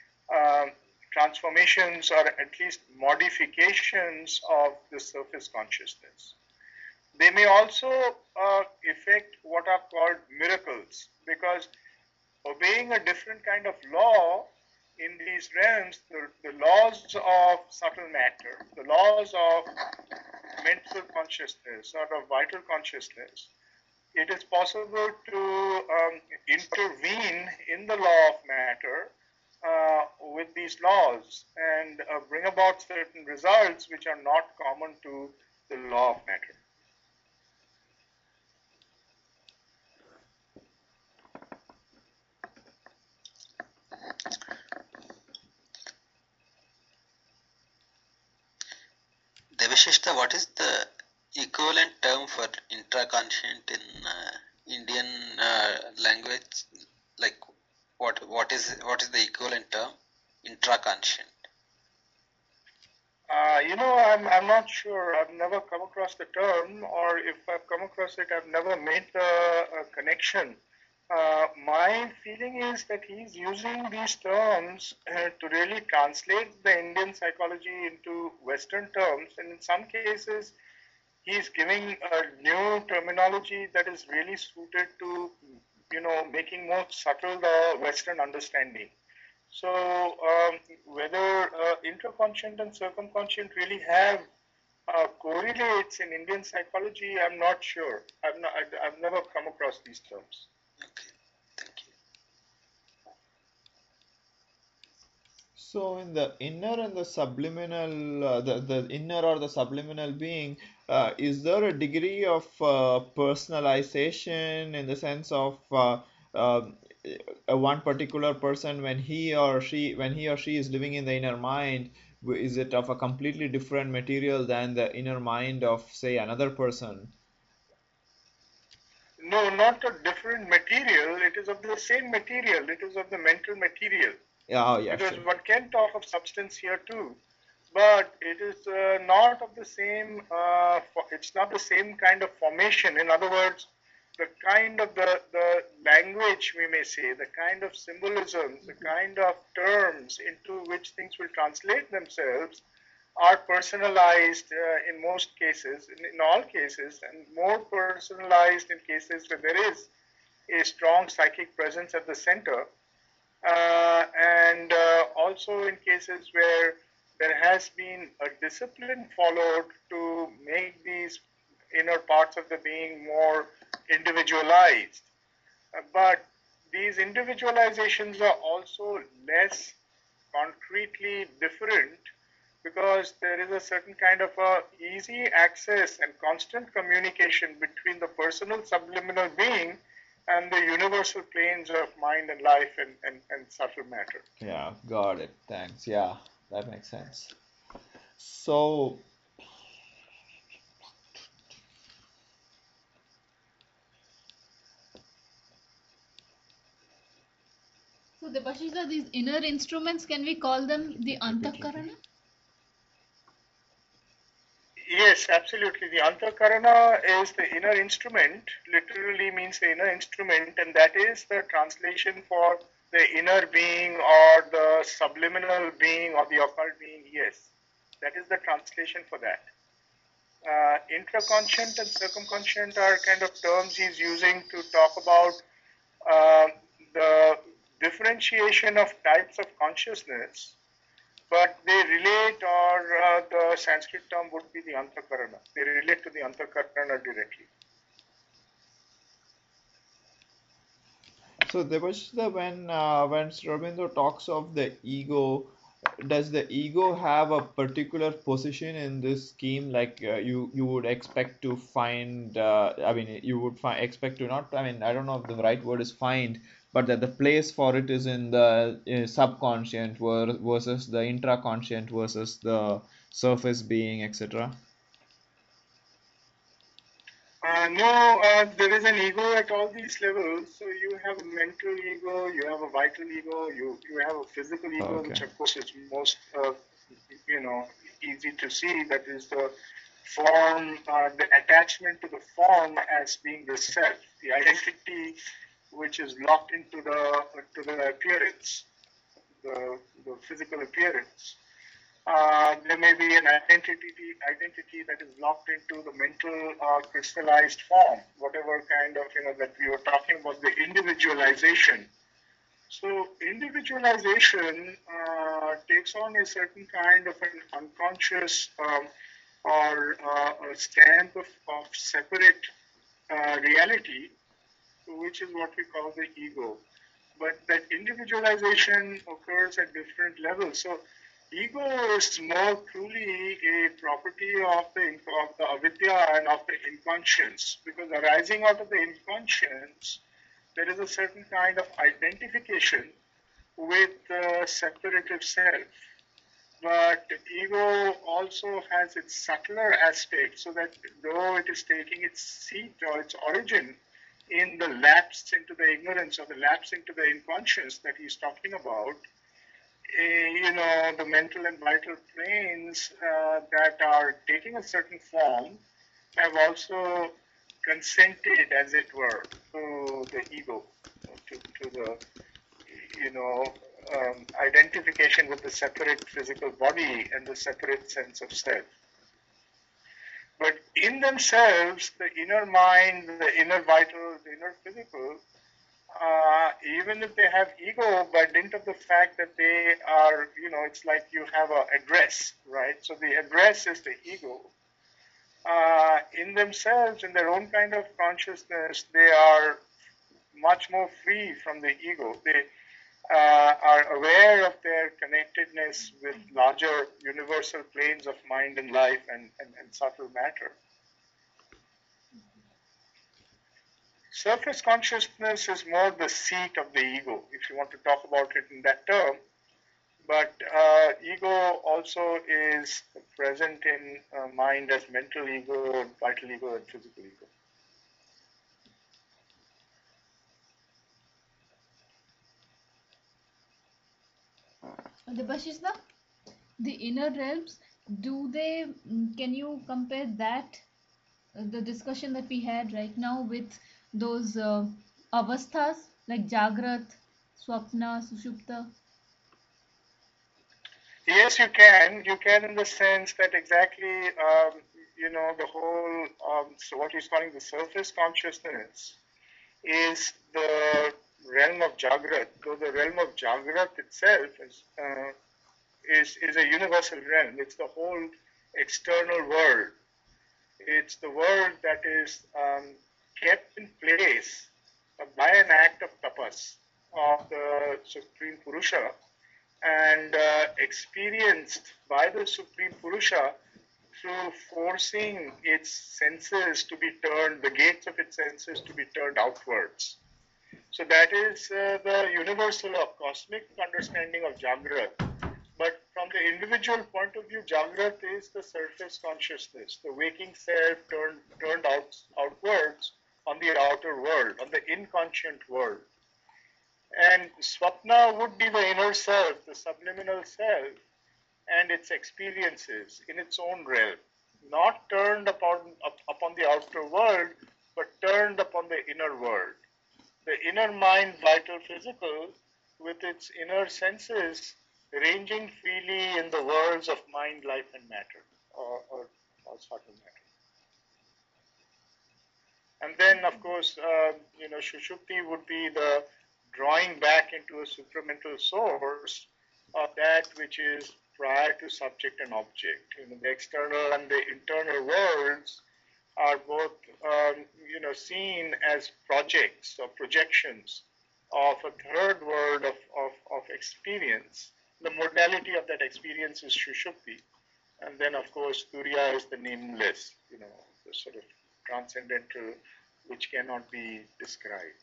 transformations or at least modifications of the surface consciousness. They may also effect what are called miracles, because obeying a different kind of law in these realms, the laws of subtle matter, the laws of mental consciousness or of vital consciousness, it is possible to intervene in the law of matter with these laws and bring about certain results which are not common to the law of matter. Devashishta, what is the equivalent term for intraconscient in Indian language? Like, what is the equivalent term? Intraconscient. I'm not sure. I've never come across the term, or if I've come across it, I've never made the connection. My feeling is that he's using these terms to really translate the Indian psychology into Western terms, and in some cases, he's giving a new terminology that is really suited to, making more subtle the Western understanding. So whether intraconscient and circumconscient really have correlates in Indian psychology, I'm not sure. I've never come across these terms. Okay, thank you. So in the inner and the subliminal, the inner or the subliminal being, is there a degree of personalization in the sense of um, one particular person when he or she is living in the inner mind, is it of a completely different material than the inner mind of say another person? No, not a different material. It is of the same material. It is of the mental material. Yeah, oh, yeah, Because sure. one can talk of substance here too, but it is not of the same. It's not the same kind of formation. In other words, the kind of the language, we may say, the kind of symbolisms, the kind of terms into which things will translate themselves are personalized in most cases, in all cases, and more personalized in cases where there is a strong psychic presence at the center, and also in cases where there has been a discipline followed to make these inner parts of the being more individualized. But these individualizations are also less concretely different because there is a certain kind of a easy access and constant communication between the personal subliminal being and the universal planes of mind and life and subtle matter. Yeah, got it. Thanks. Yeah, that makes sense. So, So, Debashisa, these inner instruments, can we call them the Antakarana? Yes, absolutely. The Antakarana is the inner instrument, literally means the inner instrument, and that is the translation for the inner being or the subliminal being or the occult being. Yes, that is the translation for that. Intraconscient and circumconscient are kind of terms he's using to talk about uh, the differentiation of types of consciousness, but they relate, or the Sanskrit term would be the Antakarana. They relate to the Antakarana directly. so Debashita, when Sri Aurobindo talks of the ego, does the ego have a particular position in this scheme? Like you would expect to find, I mean, you would find expect to not. I mean, I don't know if the right word is find, but that the place for it is in the subconscient versus the intraconscient versus the surface being, etc. No, there is an ego at all these levels. So you have a mental ego, you have a vital ego, you have a physical ego, Okay. which of course is most, you know, easy to see. That is the form, the attachment to the form as being the self, the identity which is locked into the appearance, the physical appearance. There may be an identity that is locked into the mental crystallized form, whatever kind of, that we were talking about, the individualization. So individualization takes on a certain kind of an unconscious or a stamp of separate reality, which is what we call the ego. But that individualization occurs at different levels. So ego is more truly a property of the avidya and of the inconscience, because arising out of the inconscience, there is a certain kind of identification with the separative self. But ego also has its subtler aspect, so that though it is taking its seat or its origin in the lapse into the ignorance or the lapse into the unconscious that he's talking about, the mental and vital planes that are taking a certain form have also consented, as it were, to the ego, to the identification with the separate physical body and the separate sense of self. But in themselves, the inner mind, the inner vital, the inner physical, even if they have ego, by dint of the fact that they are, it's like you have an address, right? So the address is the ego. In themselves, in their own kind of consciousness, they are much more free from the ego. are aware of their connectedness with larger universal planes of mind and life and subtle matter. Surface consciousness is more the seat of the ego, if you want to talk about it in that term. But ego also is present in mind as mental ego, vital ego, and physical ego. Debashishna, the inner realms, can you compare that, the discussion that we had right now, with those avasthas like Jagrat, Swapna, Sushupta? Yes, you can. You can in the sense that exactly, the whole, so what he's calling the surface consciousness is the realm of Jagrat. So the realm of Jagrat itself is a universal realm. It's the whole external world. It's the world that is kept in place by an act of tapas of the Supreme Purusha and experienced by the Supreme Purusha through forcing its senses to be turned, the gates of its senses to be turned outwards. So that is the universal or cosmic understanding of Jagrat. But from the individual point of view, Jagrat is the surface consciousness, the waking self turned outwards on the outer world, on the inconscient world. And Swapna would be the inner self, the subliminal self, and its experiences in its own realm, not turned upon the outer world, but turned upon the inner world. The inner mind, vital, physical, with its inner senses ranging freely in the worlds of mind, life, and matter, or subtle matter. And then, of course, Shushupti would be the drawing back into a supramental source of that which is prior to subject and object. The external and the internal worlds are both, seen as projects or projections of a third world of experience. The modality of that experience is Shushupti. And then, of course, Turiya is the nameless, the sort of transcendental, which cannot be described.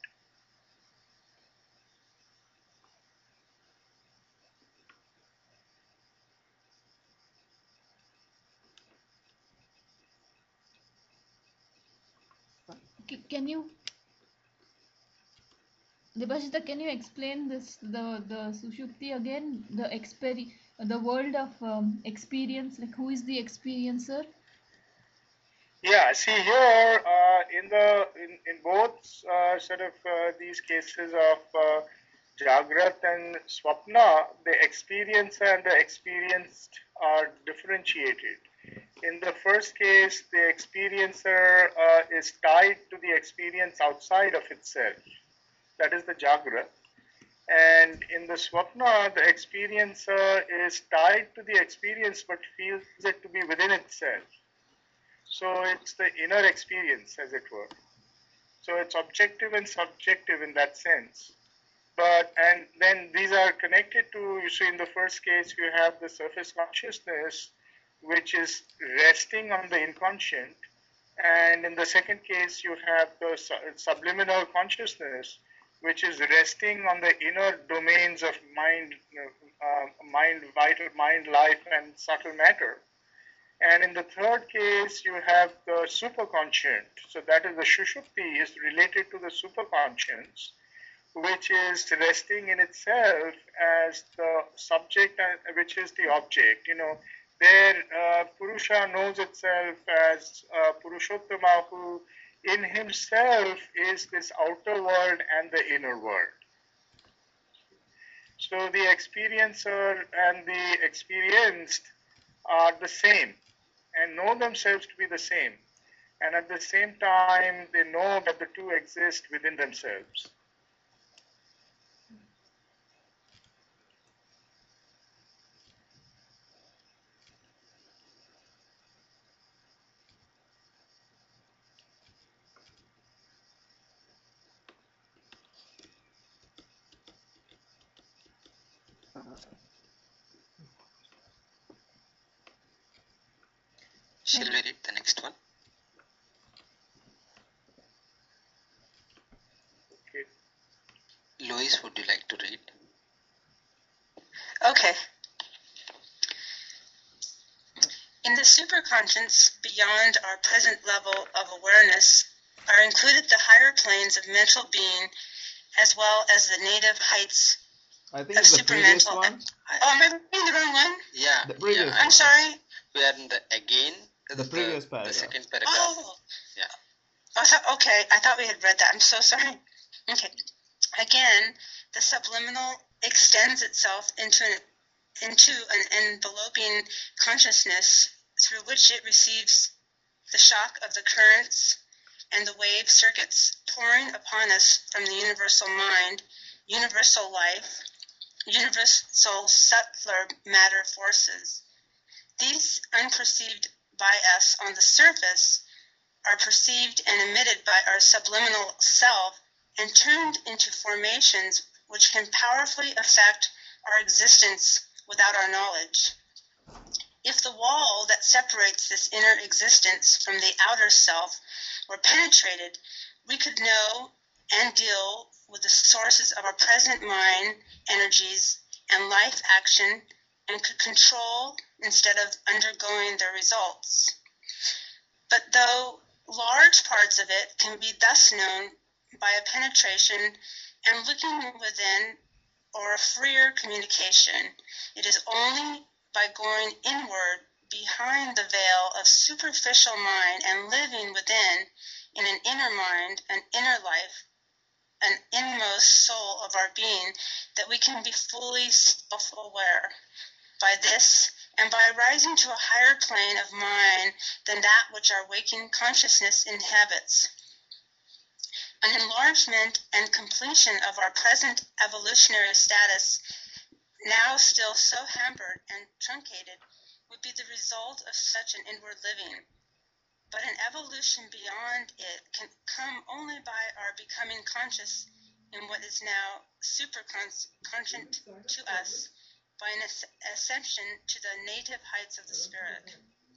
Can you, Debashita, can you explain this, the Sushupti again, the world of experience, like who is the experiencer? Yeah, see here in both these cases of Jagrat and Swapna, the experiencer and the experienced are differentiated. In the first case, the experiencer is tied to the experience outside of itself. That is the Jagrat. And in the Swapna, the experiencer is tied to the experience but feels it to be within itself. So it's the inner experience, as it were. So it's objective and subjective in that sense. And then these are connected to, you see, in the first case, you have the surface consciousness, which is resting on the inconscient. And in the second case, you have the subliminal consciousness, which is resting on the inner domains of mind, vital mind, life, and subtle matter. And in the third case, you have the superconscient. So that is the Shushupti is related to the superconscience, which is resting in itself as the subject, which is the object. There Purusha knows itself as Purushottama, who in himself is this outer world and the inner world. So the experiencer and the experienced are the same and know themselves to be the same. And at the same time, they know that the two exist within themselves. Shall we read the next one? Okay. Louis, would you like to read? Okay. In the superconscious, beyond our present level of awareness, are included the higher planes of mental being, as well as the native heights I think of it's the previous supramental. one. Oh, am I reading the wrong one? Yeah. The previous yeah. one. I'm sorry. We are in the again. The previous paragraph. The second paragraph. Oh. Yeah. Okay, I thought we had read that. I'm so sorry. Okay. Again, the subliminal extends itself into an enveloping consciousness through which it receives the shock of the currents and the wave circuits pouring upon us from the universal mind, universal life, universal subtler matter forces. These, unperceived by us on the surface, are perceived and emitted by our subliminal self and turned into formations which can powerfully affect our existence without our knowledge. If the wall that separates this inner existence from the outer self were penetrated, we could know and deal with the sources of our present mind, energies, and life action, and could control instead of undergoing their results. But though large parts of it can be thus known by a penetration and looking within or a freer communication, it is only by going inward behind the veil of superficial mind and living within in an inner mind, an inner life, an inmost soul of our being, that we can be fully self-aware. By this, and by rising to a higher plane of mind than that which our waking consciousness inhabits, an enlargement and completion of our present evolutionary status, now still so hampered and truncated, would be the result of such an inward living. But an evolution beyond it can come only by our becoming conscious in what is now superconscient to us, by an ascension to the native heights of the spirit.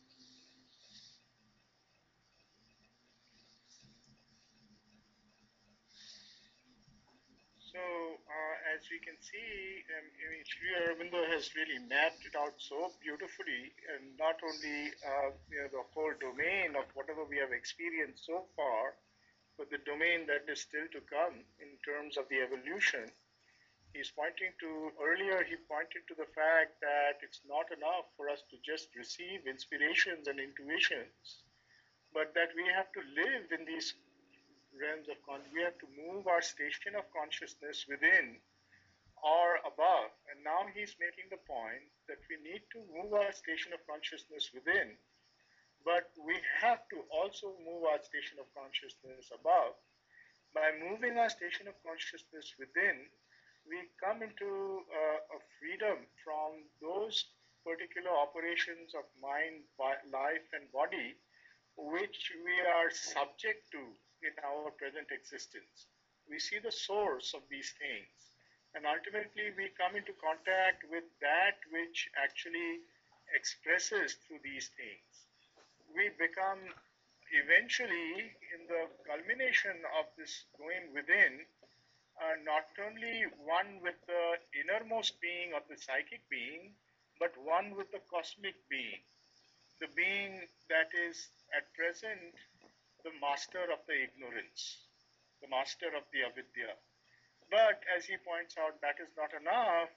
So, as we can see, Sri Aurobindo has really mapped it out so beautifully, and not only the whole domain of whatever we have experienced so far, but the domain that is still to come in terms of the evolution. He's pointing to, earlier he pointed to the fact that it's not enough for us to just receive inspirations and intuitions, but that we have to live in these realms of consciousness. We have to move our station of consciousness within or above. And now he's making the point that we need to move our station of consciousness within, but we have to also move our station of consciousness above. By moving our station of consciousness within, we come into a freedom from those particular operations of mind, life, and body which we are subject to in our present existence. We see the source of these things, and ultimately we come into contact with that which actually expresses through these things. We become eventually, in the culmination of this going within, not only one with the innermost being or the psychic being, but one with the cosmic being, the being that is at present the master of the ignorance, the master of the avidya. But as he points out, that is not enough.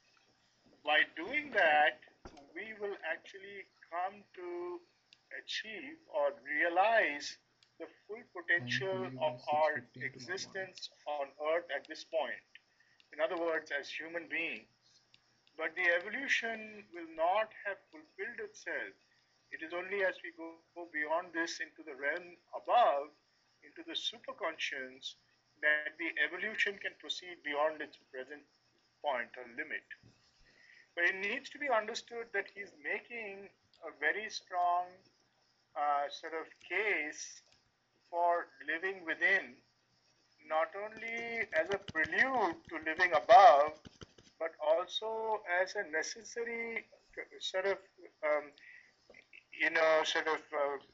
By doing that, we will actually come to achieve or realize the full potential of our existence on earth at this point. In other words, as human beings. But the evolution will not have fulfilled itself. It is only as we go beyond this into the realm above, into the superconscious, that the evolution can proceed beyond its present point or limit. But it needs to be understood that he's making a very strong sort of case for living within, not only as a prelude to living above, but also as a necessary sort of, sort of,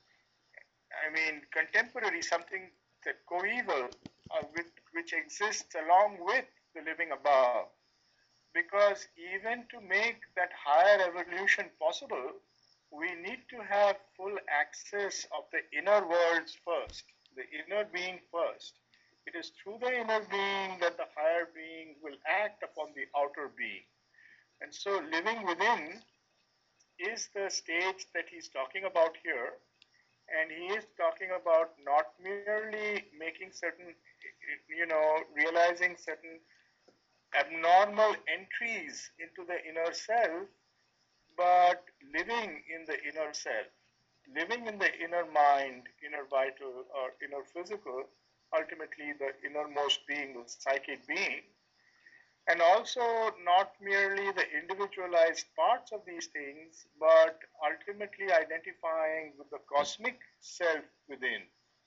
contemporary, something that coeval, which exists along with the living above. Because even to make that higher evolution possible, we need to have full access of the inner worlds first, the inner being first. It is through the inner being that the higher being will act upon the outer being. And so living within is the stage that he's talking about here. And he is talking about not merely making certain, realizing certain abnormal entries into the inner self, but living in the inner self, living in the inner mind, inner vital, or inner physical, ultimately the innermost being, the psychic being, and also not merely the individualized parts of these things, but ultimately identifying with the cosmic self within.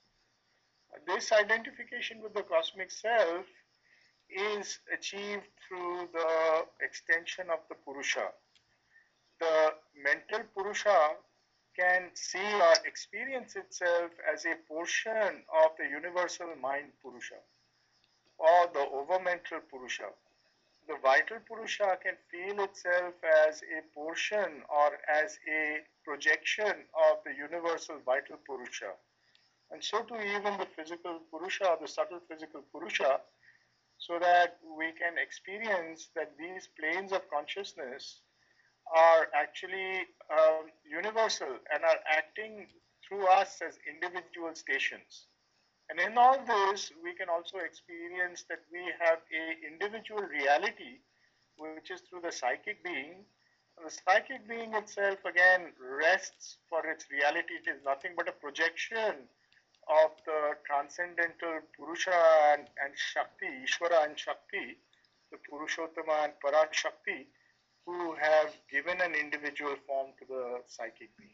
This identification with the cosmic self is achieved through the extension of the Purusha. The mental Purusha can see or experience itself as a portion of the universal mind Purusha or the overmental Purusha. The vital Purusha can feel itself as a portion or as a projection of the universal vital Purusha. And so too even the physical Purusha, the subtle physical Purusha, so that we can experience that these planes of consciousness are actually universal and are acting through us as individual stations. And in all this, we can also experience that we have a individual reality, which is through the psychic being. And the psychic being itself, again, rests for its reality. It is nothing but a projection of the transcendental Purusha and Shakti, Ishvara and Shakti, the Purushottama and Parashakti, who have given an individual form to the psychic being.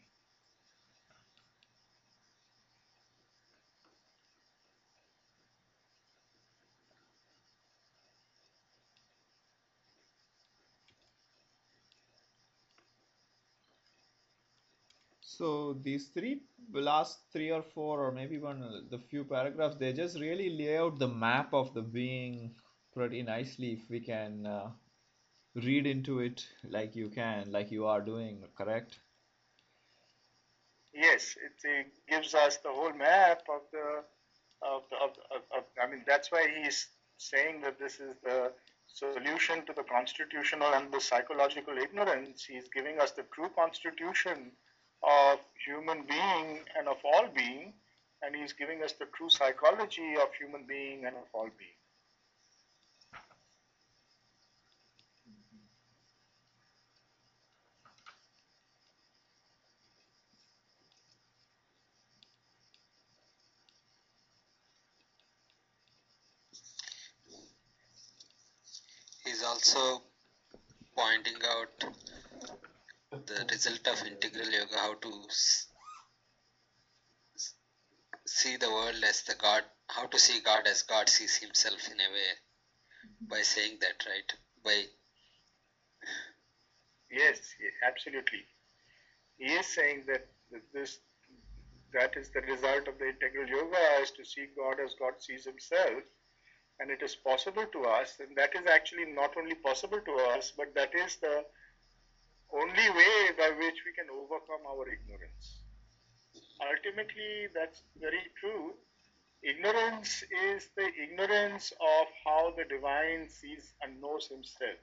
So these last three or four, or maybe one, the few paragraphs, they just really lay out the map of the being pretty nicely. If we can read into it like you are doing, correct? Yes, it gives us the whole map of the, that's why he's saying that this is the solution to the constitutional and the psychological ignorance. He's giving us the true constitution of human being and of all being, and he's giving us the true psychology of human being and of all being. He's also pointing out the result of integral yoga, how to see the world as the God, how to see God as God sees himself in a way, by saying that, right? Yes, absolutely. He is saying that that is the result of the integral yoga, is to see God as God sees himself. And it is possible to us, and that is actually not only possible to us, but that is the only way by which we can overcome our ignorance. Ultimately, that's very true. Ignorance is the ignorance of how the divine sees and knows himself.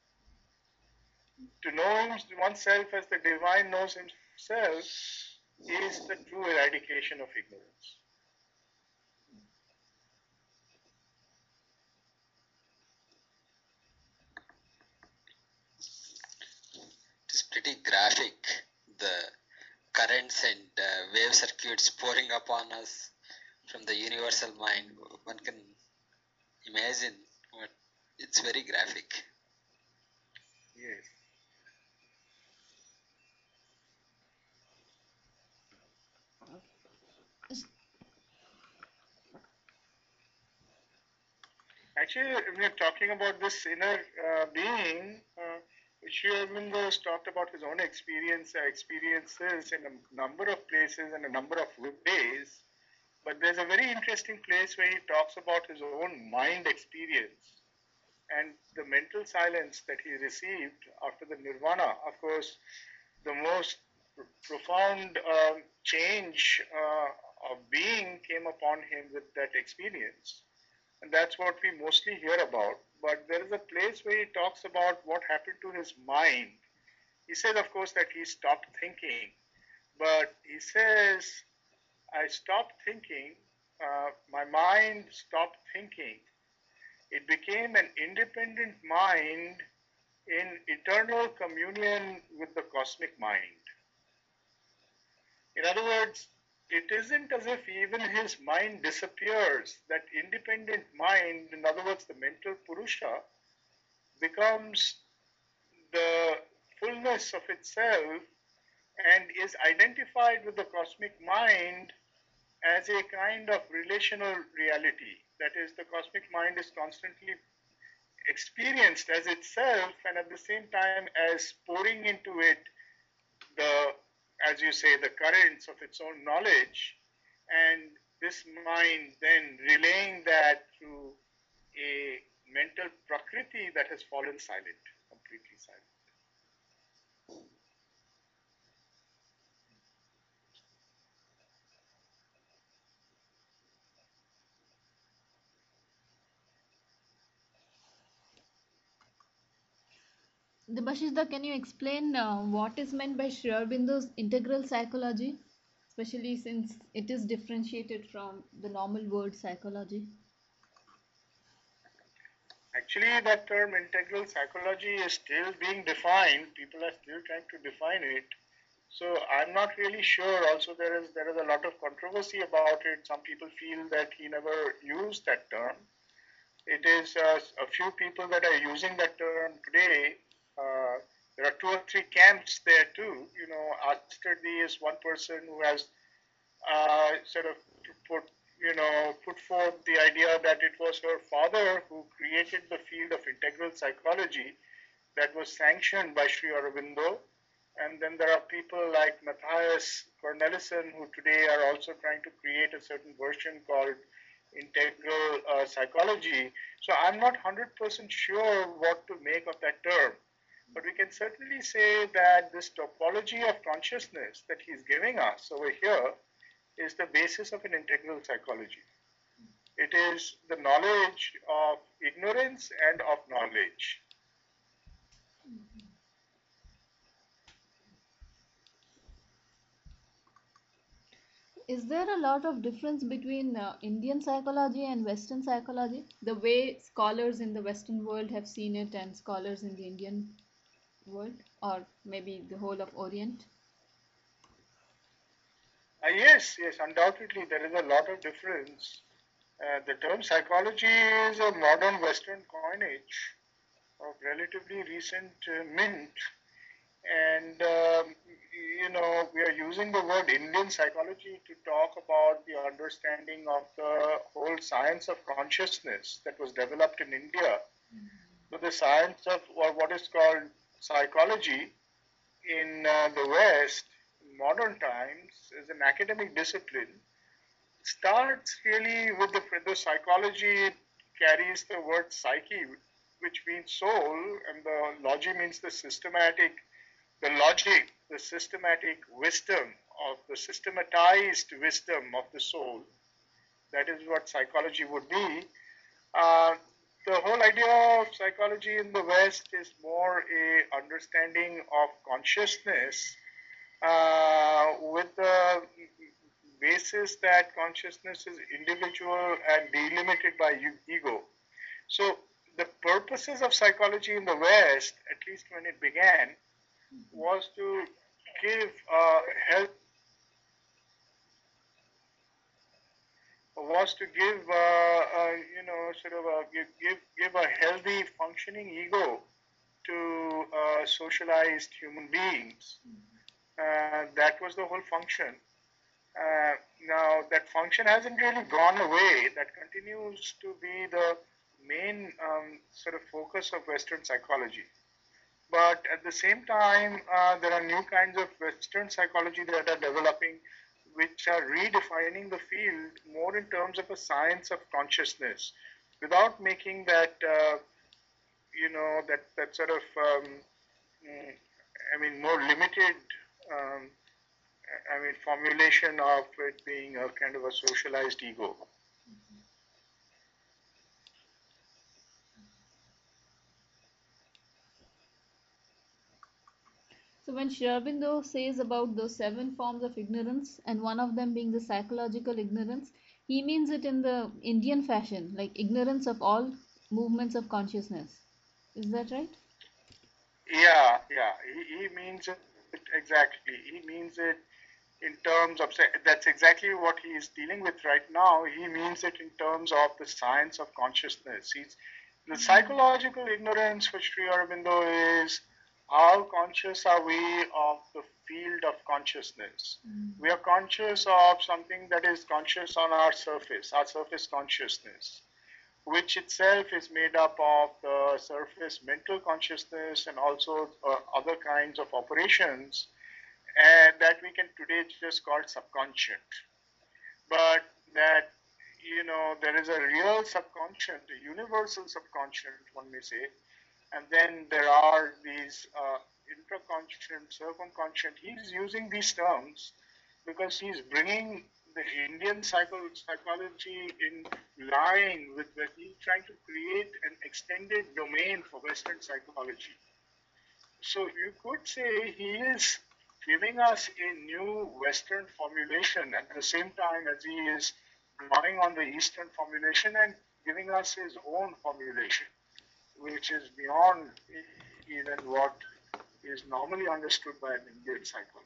To know oneself as the divine knows himself is the true eradication of ignorance. It is pretty graphic, the currents and wave circuits pouring upon us from the universal mind. One can imagine what, it's very graphic. Yes. Actually, when we're talking about this inner being, Sri Aurobindo has talked about his own experiences in a number of places and a number of ways. But there's a very interesting place where he talks about his own mind experience and the mental silence that he received after the nirvana. Of course, the most profound change of being came upon him with that experience. And that's what we mostly hear about. But there is a place where he talks about what happened to his mind. He says, of course, that he stopped thinking. But he says, I stopped thinking, my mind stopped thinking. It became an independent mind in eternal communion with the cosmic mind. In other words, it isn't as if even his mind disappears. That independent mind, in other words, the mental Purusha, becomes the fullness of itself and is identified with the cosmic mind as a kind of relational reality. That is, the cosmic mind is constantly experienced as itself and at the same time as pouring into it the, as you say, the currents of its own knowledge, and this mind then relaying that through a mental prakriti that has fallen silent, completely silent. Debashishda, can you explain what is meant by Sri Aurobindo's integral psychology, especially since it is differentiated from the normal word psychology? Actually, that term integral psychology is still being defined. People are still trying to define it. So I'm not really sure. Also, there is a lot of controversy about it. Some people feel that he never used that term. It is a few people that are using that term today. There are 2 or 3 camps there too. You know, Aster is one person who has sort of put forth the idea that it was her father who created the field of integral psychology that was sanctioned by Sri Aurobindo. And then there are people like Matthias Cornelissen who today are also trying to create a certain version called integral psychology. So I'm not 100% sure what to make of that term. But we can certainly say that this topology of consciousness that he's giving us over here is the basis of an integral psychology. It is the knowledge of ignorance and of knowledge. Is there a lot of difference between Indian psychology and Western psychology? The way scholars in the Western world have seen it and scholars in the Indian world, or maybe the whole of Orient? Yes, undoubtedly there is a lot of difference. The term psychology is a modern Western coinage of relatively recent mint, and we are using the word Indian psychology to talk about the understanding of the whole science of consciousness that was developed in India. So the science of, or what is called psychology in the West in modern times is an academic discipline. It starts really with the psychology carries the word psyche, which means soul, and the logy means the systematic, the logic, the systematic wisdom of the systematized wisdom of the soul. That is what psychology would be. The whole idea of psychology in the West is more a understanding of consciousness with the basis that consciousness is individual and delimited by ego. So the purposes of psychology in the West, at least when it began, was to give help, was to give give a healthy functioning ego to socialized human beings. That was the whole function. Now that function hasn't really gone away. That continues to be the main sort of focus of Western psychology. But at the same time, there are new kinds of Western psychology that are developing, which are redefining the field more in terms of a science of consciousness, without making that that sort of more limited. Um, formulation of it being a kind of a socialized ego. So when Sri Aurobindo says about those 7 forms of ignorance and one of them being the psychological ignorance, he means it in the Indian fashion, like ignorance of all movements of consciousness. Is that right? Yeah. He means it exactly. He means it in terms of, that's exactly what he is dealing with right now. He means it in terms of the science of consciousness. The psychological ignorance for Sri Aurobindo is how conscious are we of the field of consciousness. We are conscious of something that is conscious on our surface consciousness, which itself is made up of the surface mental consciousness and also other kinds of operations, and that we can today just call subconscious. But that, there is a real subconscious, a universal subconscious, one may say, and then there are these intraconscious, circumconscious. He's using these terms because he's bringing the Indian psychology in line with that. He's trying to create an extended domain for Western psychology. So you could say he is giving us a new Western formulation at the same time as he is drawing on the Eastern formulation and giving us his own formulation, which is beyond even what is normally understood by an Indian psychology.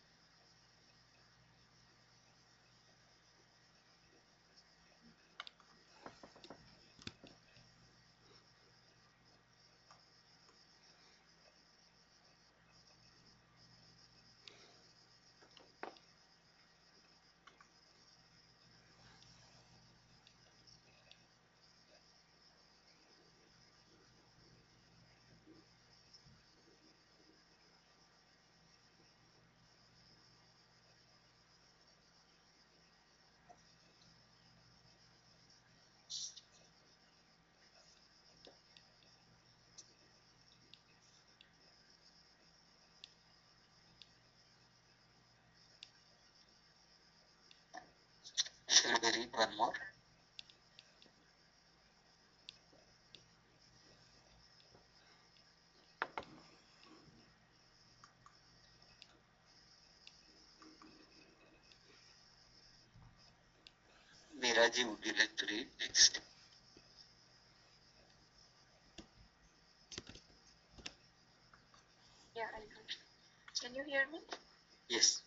Should we read one more? Miraji, would you like to read next? Yeah, can you hear me? Yes.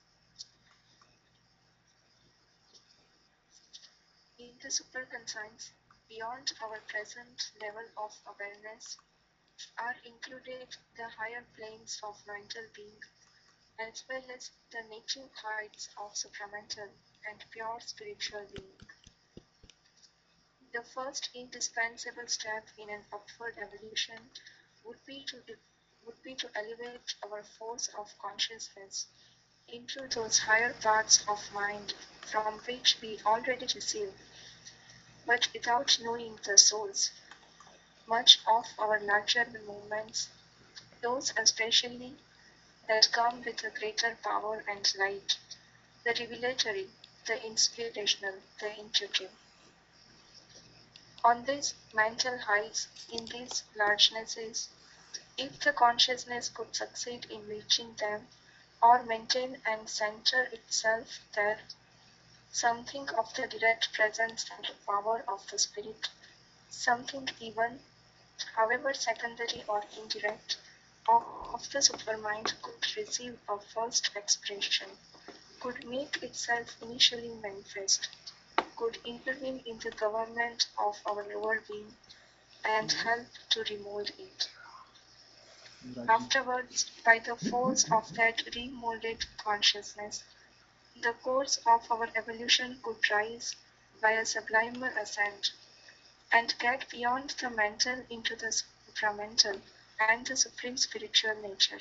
In the superconscience, beyond our present level of awareness, are included the higher planes of mental being, as well as the native heights of supramental and pure spiritual being. The first indispensable step in an upward evolution would be to elevate our force of consciousness into those higher parts of mind from which we already receive, but without knowing the source, much of our larger movements, those especially that come with a greater power and light, the revelatory, the inspirational, the intuitive. On these mental heights, in these largenesses, if the consciousness could succeed in reaching them, or maintain and center itself there, something of the direct presence and power of the spirit, something even, however secondary or indirect, of the supermind could receive a first expression, could make itself initially manifest, could intervene in the government of our lower being and help to remold it. Afterwards, by the force of that remolded consciousness, the course of our evolution could rise by a sublimer ascent, and get beyond the mental into the supramental and the supreme spiritual nature.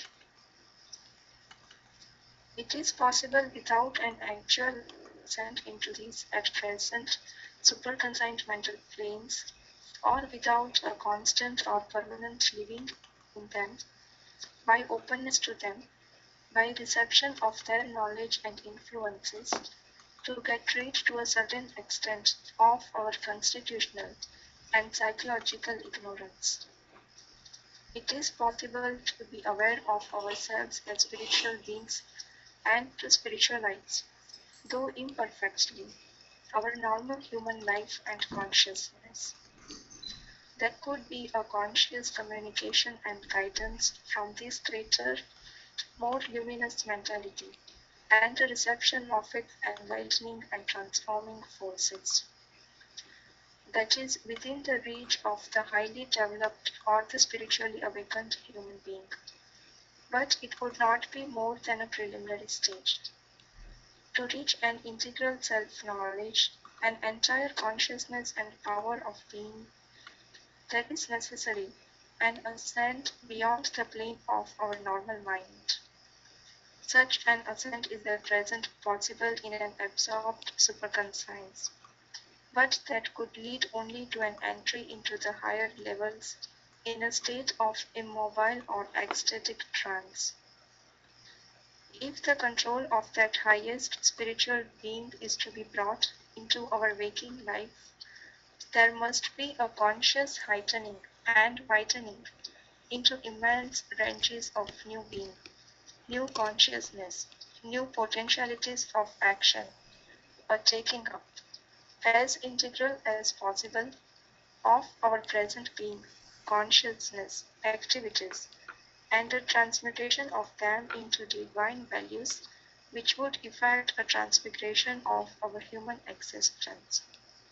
It is possible without an actual ascent into these at present superconsigned mental planes, or without a constant or permanent living in them, by openness to them, by reception of their knowledge and influences, to get rid to a certain extent of our constitutional and psychological ignorance. It is possible to be aware of ourselves as spiritual beings and to spiritualize, though imperfectly, our normal human life and consciousness. There could be a conscious communication and guidance from this greater, more luminous mentality, and the reception of its enlightening and transforming forces. That is within the reach of the highly developed or the spiritually awakened human being. But it would not be more than a preliminary stage. To reach an integral self-knowledge, an entire consciousness and power of being, there is necessary an ascent beyond the plane of our normal mind. Such an ascent is at present possible in an absorbed superconscience, but that could lead only to an entry into the higher levels in a state of immobile or ecstatic trance. If the control of that highest spiritual being is to be brought into our waking life, there must be a conscious heightening and whitening into immense ranges of new being, new consciousness, new potentialities of action, a taking up, as integral as possible, of our present being, consciousness, activities, and the transmutation of them into divine values, which would effect a transmigration of our human existence.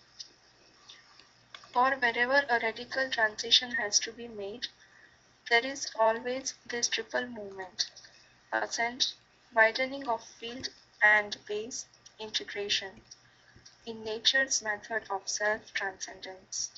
For wherever a radical transition has to be made, there is always this triple movement: ascent, widening of field, and base, integration, in nature's method of self-transcendence.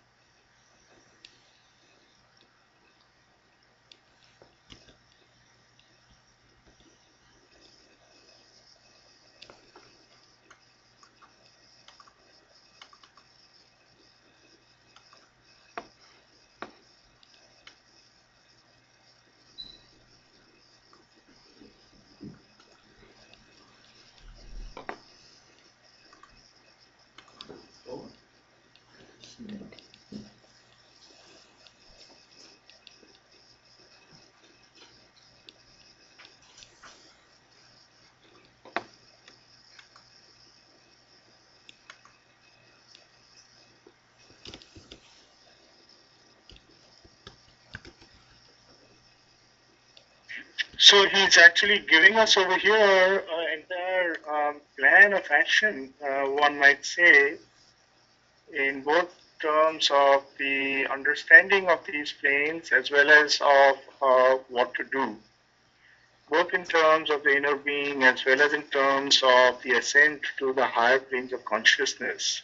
So he's actually giving us over here an entire plan of action, one might say, in both terms of the understanding of these planes as well as of what to do, both in terms of the inner being as well as in terms of the ascent to the higher planes of consciousness.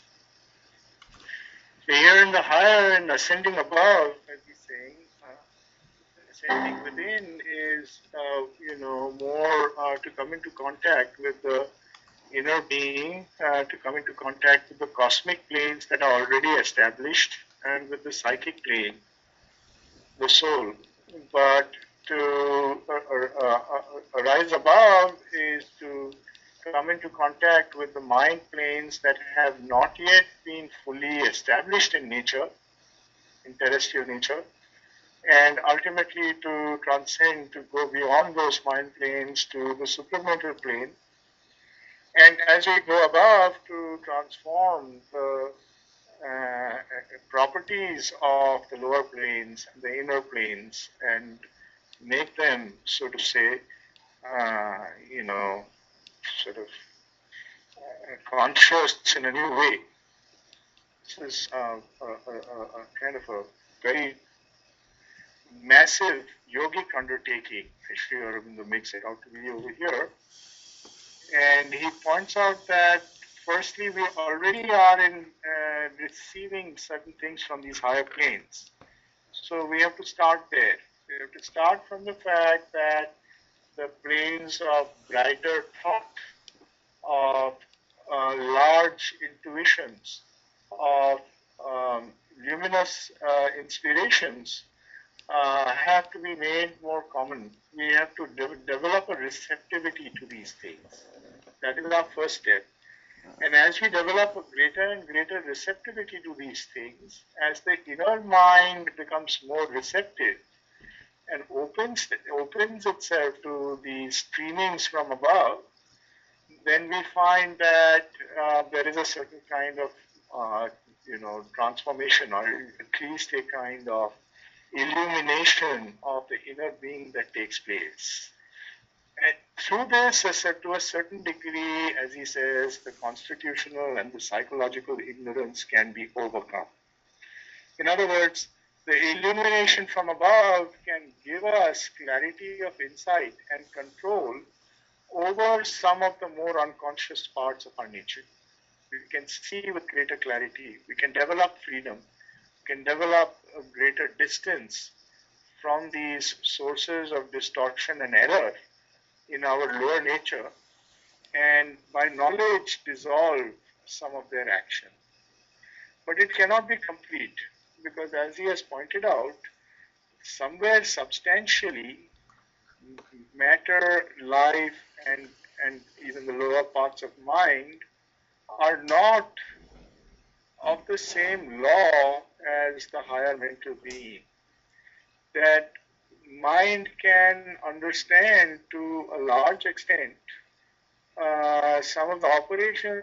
So here in the higher and ascending above, as he's saying, ascending within is, more to come into contact with the inner being, to come into contact with the cosmic planes that are already established, and with the psychic plane, the soul. But to arise above is to come into contact with the mind planes that have not yet been fully established in nature, in terrestrial nature, and ultimately to transcend, to go beyond those mind planes to the supramental plane. And as we go above, to transform the properties of the lower planes, the inner planes, and make them, so to say, sort of conscious in a new way. This is a kind of a very massive yogic undertaking, Sri Aurobindo makes it out to be over here. And he points out that firstly, we already are in receiving certain things from these higher planes. So we have to start there. We have to start from the fact that the planes of brighter thought, of large intuitions, of luminous inspirations have to be made more common. We have to develop a receptivity to these things. That is our first step. And as we develop a greater and greater receptivity to these things, as the inner mind becomes more receptive and opens itself to these streamings from above, then we find that there is a certain kind of transformation, or at least a kind of illumination of the inner being that takes place. And through this, to a certain degree, as he says, the constitutional and the psychological ignorance can be overcome. In other words, the illumination from above can give us clarity of insight and control over some of the more unconscious parts of our nature. We can see with greater clarity. We can develop freedom. We can develop a greater distance from these sources of distortion and error in our lower nature, and by knowledge dissolve some of their action. But it cannot be complete, because as he has pointed out, somewhere substantially matter, life, and even the lower parts of mind are not of the same law as the higher mental being. That mind can understand to a large extent some of the operations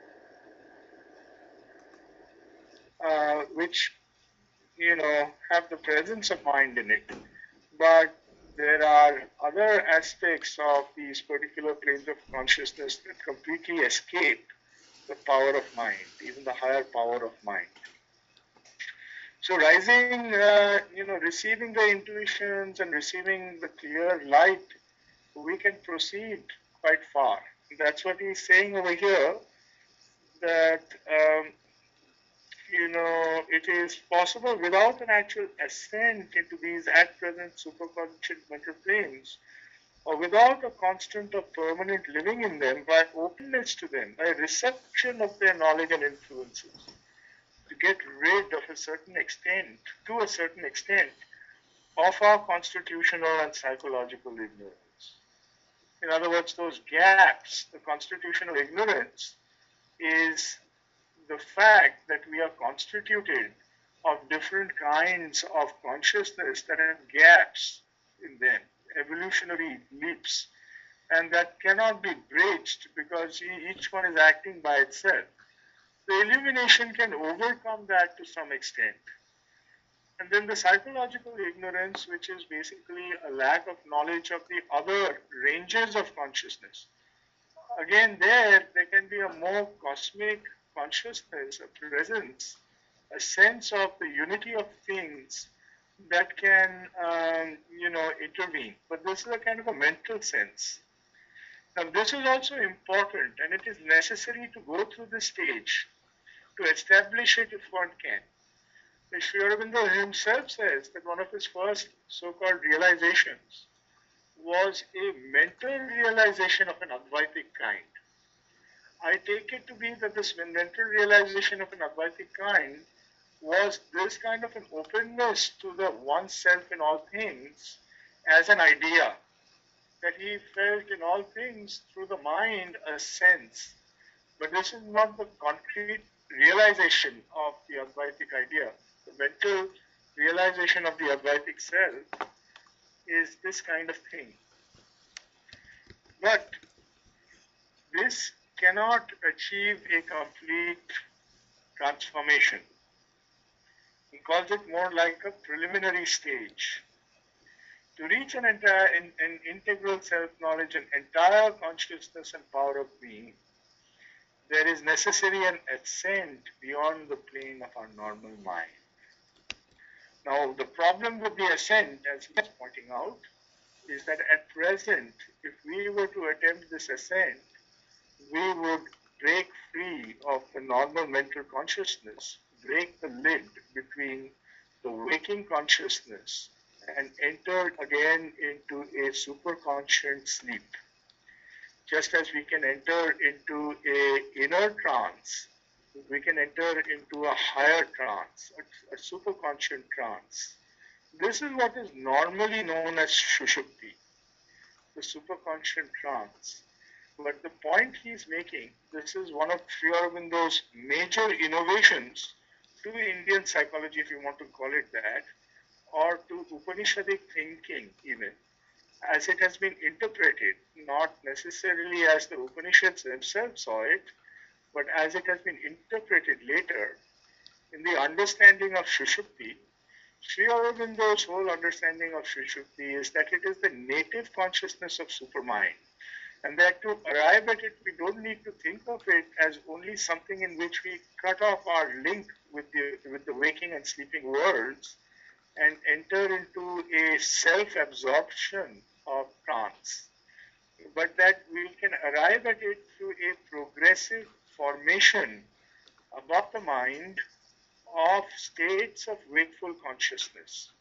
which have the presence of mind in it, but there are other aspects of these particular planes of consciousness that completely escape the power of mind, even the higher power of mind. So rising, receiving the intuitions and receiving the clear light, we can proceed quite far. That's what he's saying over here, that it is possible without an actual ascent into these at present superconscious mental planes, or without a constant or permanent living in them, by openness to them, by reception of their knowledge and influences, to get rid of a certain extent, of our constitutional and psychological ignorance. In other words, those gaps, the constitutional ignorance, is the fact that we are constituted of different kinds of consciousness that have gaps in them, evolutionary leaps, and that cannot be bridged because each one is acting by itself. The illumination can overcome that to some extent. And then the psychological ignorance, which is basically a lack of knowledge of the other ranges of consciousness. Again, there can be a more cosmic consciousness, a presence, a sense of the unity of things that can, intervene. But this is a kind of a mental sense. Now, this is also important, and it is necessary to go through this stage to establish it if one can. Sri Aurobindo himself says that one of his first so-called realizations was a mental realization of an Advaitic kind. I take it to be that this mental realization of an Advaitic kind was this kind of an openness to the oneself in all things as an idea, that he felt in all things through the mind a sense. But this is not the concrete realization of the Advaitic idea. The mental realization of the Advaitic self is this kind of thing. But this cannot achieve a complete transformation. He calls it more like a preliminary stage. To reach an integral self-knowledge, an entire consciousness and power of being, there is necessary an ascent beyond the plane of our normal mind. Now, the problem with the ascent, as he is pointing out, is that at present, if we were to attempt this ascent, we would break free of the normal mental consciousness, break the lid between the waking consciousness and enter again into a superconscious sleep. Just as we can enter into a inner trance, we can enter into a higher trance, a superconscious trance. This is what is normally known as Shushupti, the superconscious trance. But the point he's making, this is one of Sri Aurobindo's major innovations to Indian psychology, if you want to call it that, or to Upanishadic thinking even, as it has been interpreted, not necessarily as the Upanishads themselves saw it, but as it has been interpreted later in the understanding of Shushupti. Sri Aurobindo's whole understanding of Shushupti is that it is the native consciousness of supermind, and that to arrive at it, we don't need to think of it as only something in which we cut off our link with the waking and sleeping worlds and enter into a self-absorption of trance, but that we can arrive at it through a progressive formation above the mind of states of wakeful consciousness.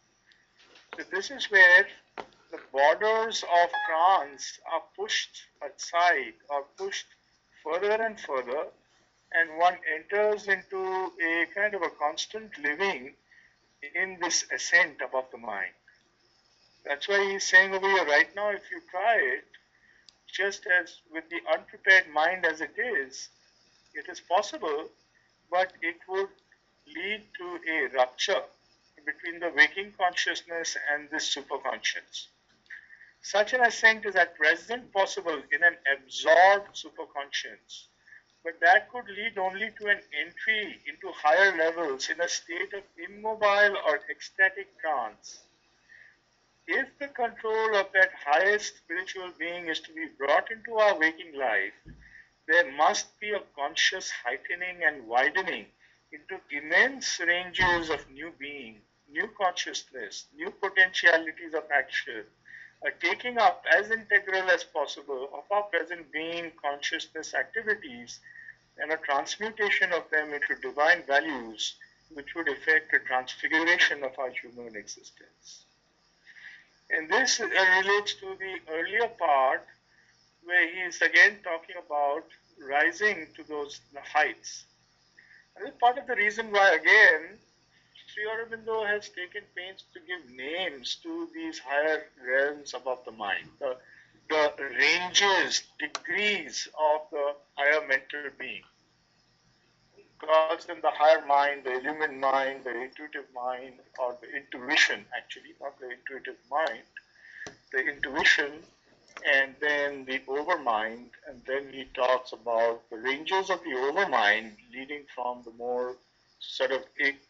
So this is where the borders of trance are pushed aside or pushed further and further, and one enters into a kind of a constant living in this ascent above the mind. That's why he's saying over here, right now, if you try it, just as with the unprepared mind as it is possible, but it would lead to a rupture between the waking consciousness and this superconscious. Such an ascent is at present possible in an absorbed superconscious, but that could lead only to an entry into higher levels in a state of immobile or ecstatic trance. If the control of that highest spiritual being is to be brought into our waking life, there must be a conscious heightening and widening into immense ranges of new being, new consciousness, new potentialities of action, a taking up as integral as possible of our present being consciousness activities and a transmutation of them into divine values which would effect a transfiguration of our human existence. And this relates to the earlier part where he is again talking about rising to those heights. And this is part of the reason why, again, Sri Aurobindo has taken pains to give names to these higher realms above the mind, the ranges, degrees of the higher mental being. He calls them the higher mind, the illumined mind, the intuitive mind, or the intuition, actually, not the intuitive mind, the intuition, and then the overmind, and then he talks about the ranges of the overmind leading from the more sort of,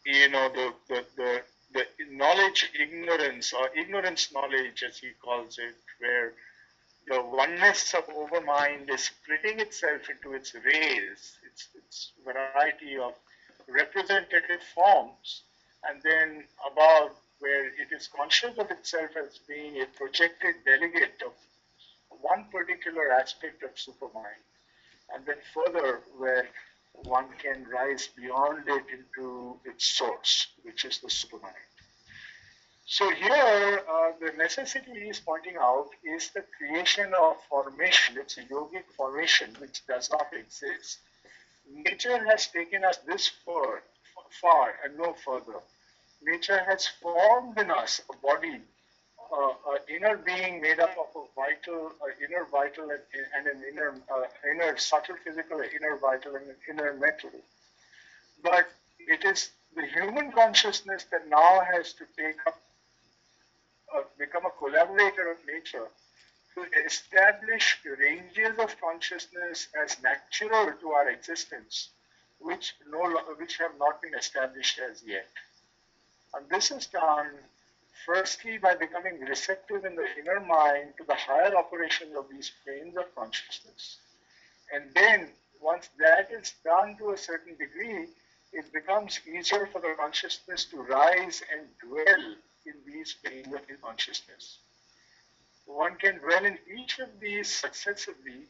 the knowledge ignorance, or ignorance knowledge as he calls it, where the oneness of overmind is splitting itself into its rays, its variety of representative forms, and then above, where it is conscious of itself as being a projected delegate of one particular aspect of supermind, and then further where one can rise beyond it into its source, which is the supermind. So here, the necessity he is pointing out is the creation of formation. It's a yogic formation which does not exist. Nature has taken us this far and no further. Nature has formed in us a body, an inner being made up of a vital, inner vital and an inner subtle physical, inner vital and an inner mental. But it is the human consciousness that now has to take up, become a collaborator of nature to establish ranges of consciousness as natural to our existence, which have not been established as yet. And this is done firstly by becoming receptive in the inner mind to the higher operations of these planes of consciousness. And then once that is done to a certain degree, it becomes easier for the consciousness to rise and dwell in these planes of consciousness. One can dwell in each of these successively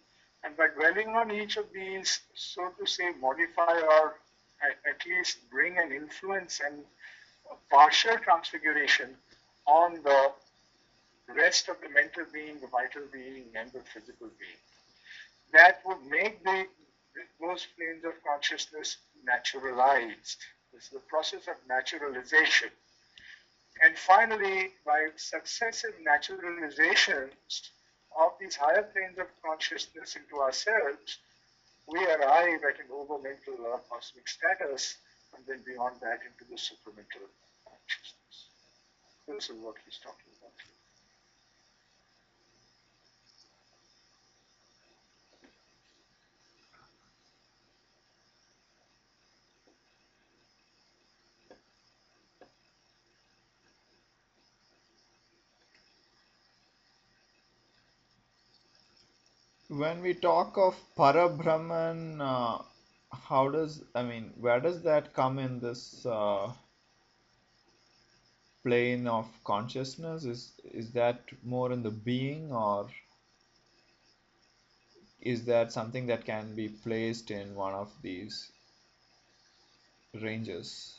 And by dwelling on each of these, so to say, modify or at least bring an influence and a partial transfiguration on the rest of the mental being, the vital being, and the physical being. That would make those planes of consciousness naturalized. This is the process of naturalization. And finally, by successive naturalizations of these higher planes of consciousness into ourselves, we arrive at an overmental or cosmic status, and then beyond that into the supramental consciousness. This is what he's talking about. When we talk of Parabrahman, where does that come in this plane of consciousness? Is that more in the being, or is that something that can be placed in one of these ranges?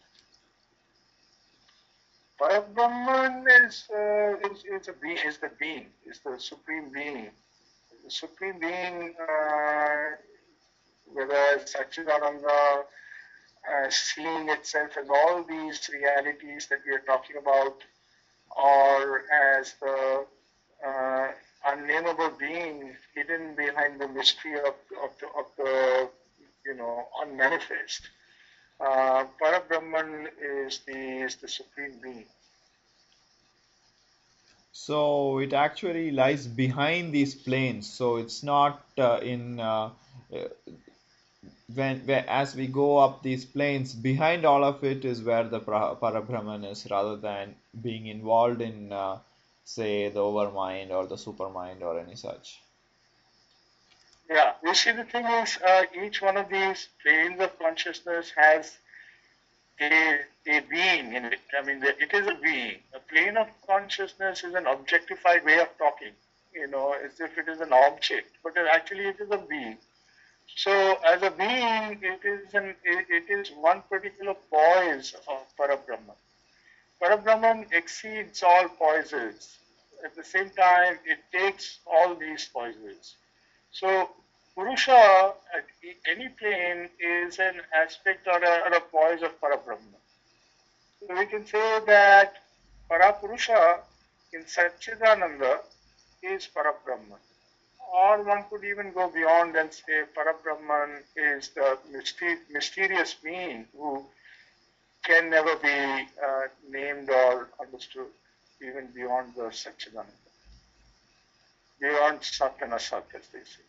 Parabrahman is the being, is the supreme being. The supreme being, whether it's Satchidananda, seeing itself as all these realities that we are talking about, or as the unnameable being hidden behind the mystery of the unmanifest. Parabrahman is the supreme being. So it actually lies behind these planes. So it's not as we go up these planes, behind all of it is where the Parabrahman is, rather than being involved in, say, the overmind or the supermind or any such. Yeah, you see, the thing is, each one of these planes of consciousness has a being in it. I mean, it is a being. A plane of consciousness is an objectified way of talking, as if it is an object, but actually it is a being. So, as a being, it is one particular poise of Parabrahman. Parabrahman exceeds all poises. At the same time, it takes all these poises. So, Purusha at any plane is an aspect or a poise of Parabrahman. So we can say that Parapurusha in Satchidananda is Parabrahman. Or one could even go beyond and say Parabrahman is the mysterious being who can never be named or understood, even beyond the Satchidananda, beyond Sat and Asat, as they say.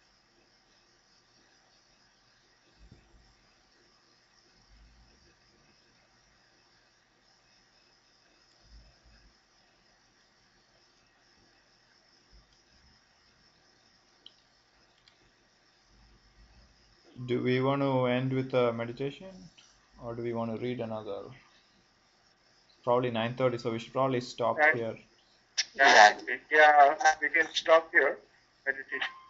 Do we want to end with a meditation, or do we want to read another? It's probably 9:30, so we should probably stop here. Yeah, we can stop here. Meditation.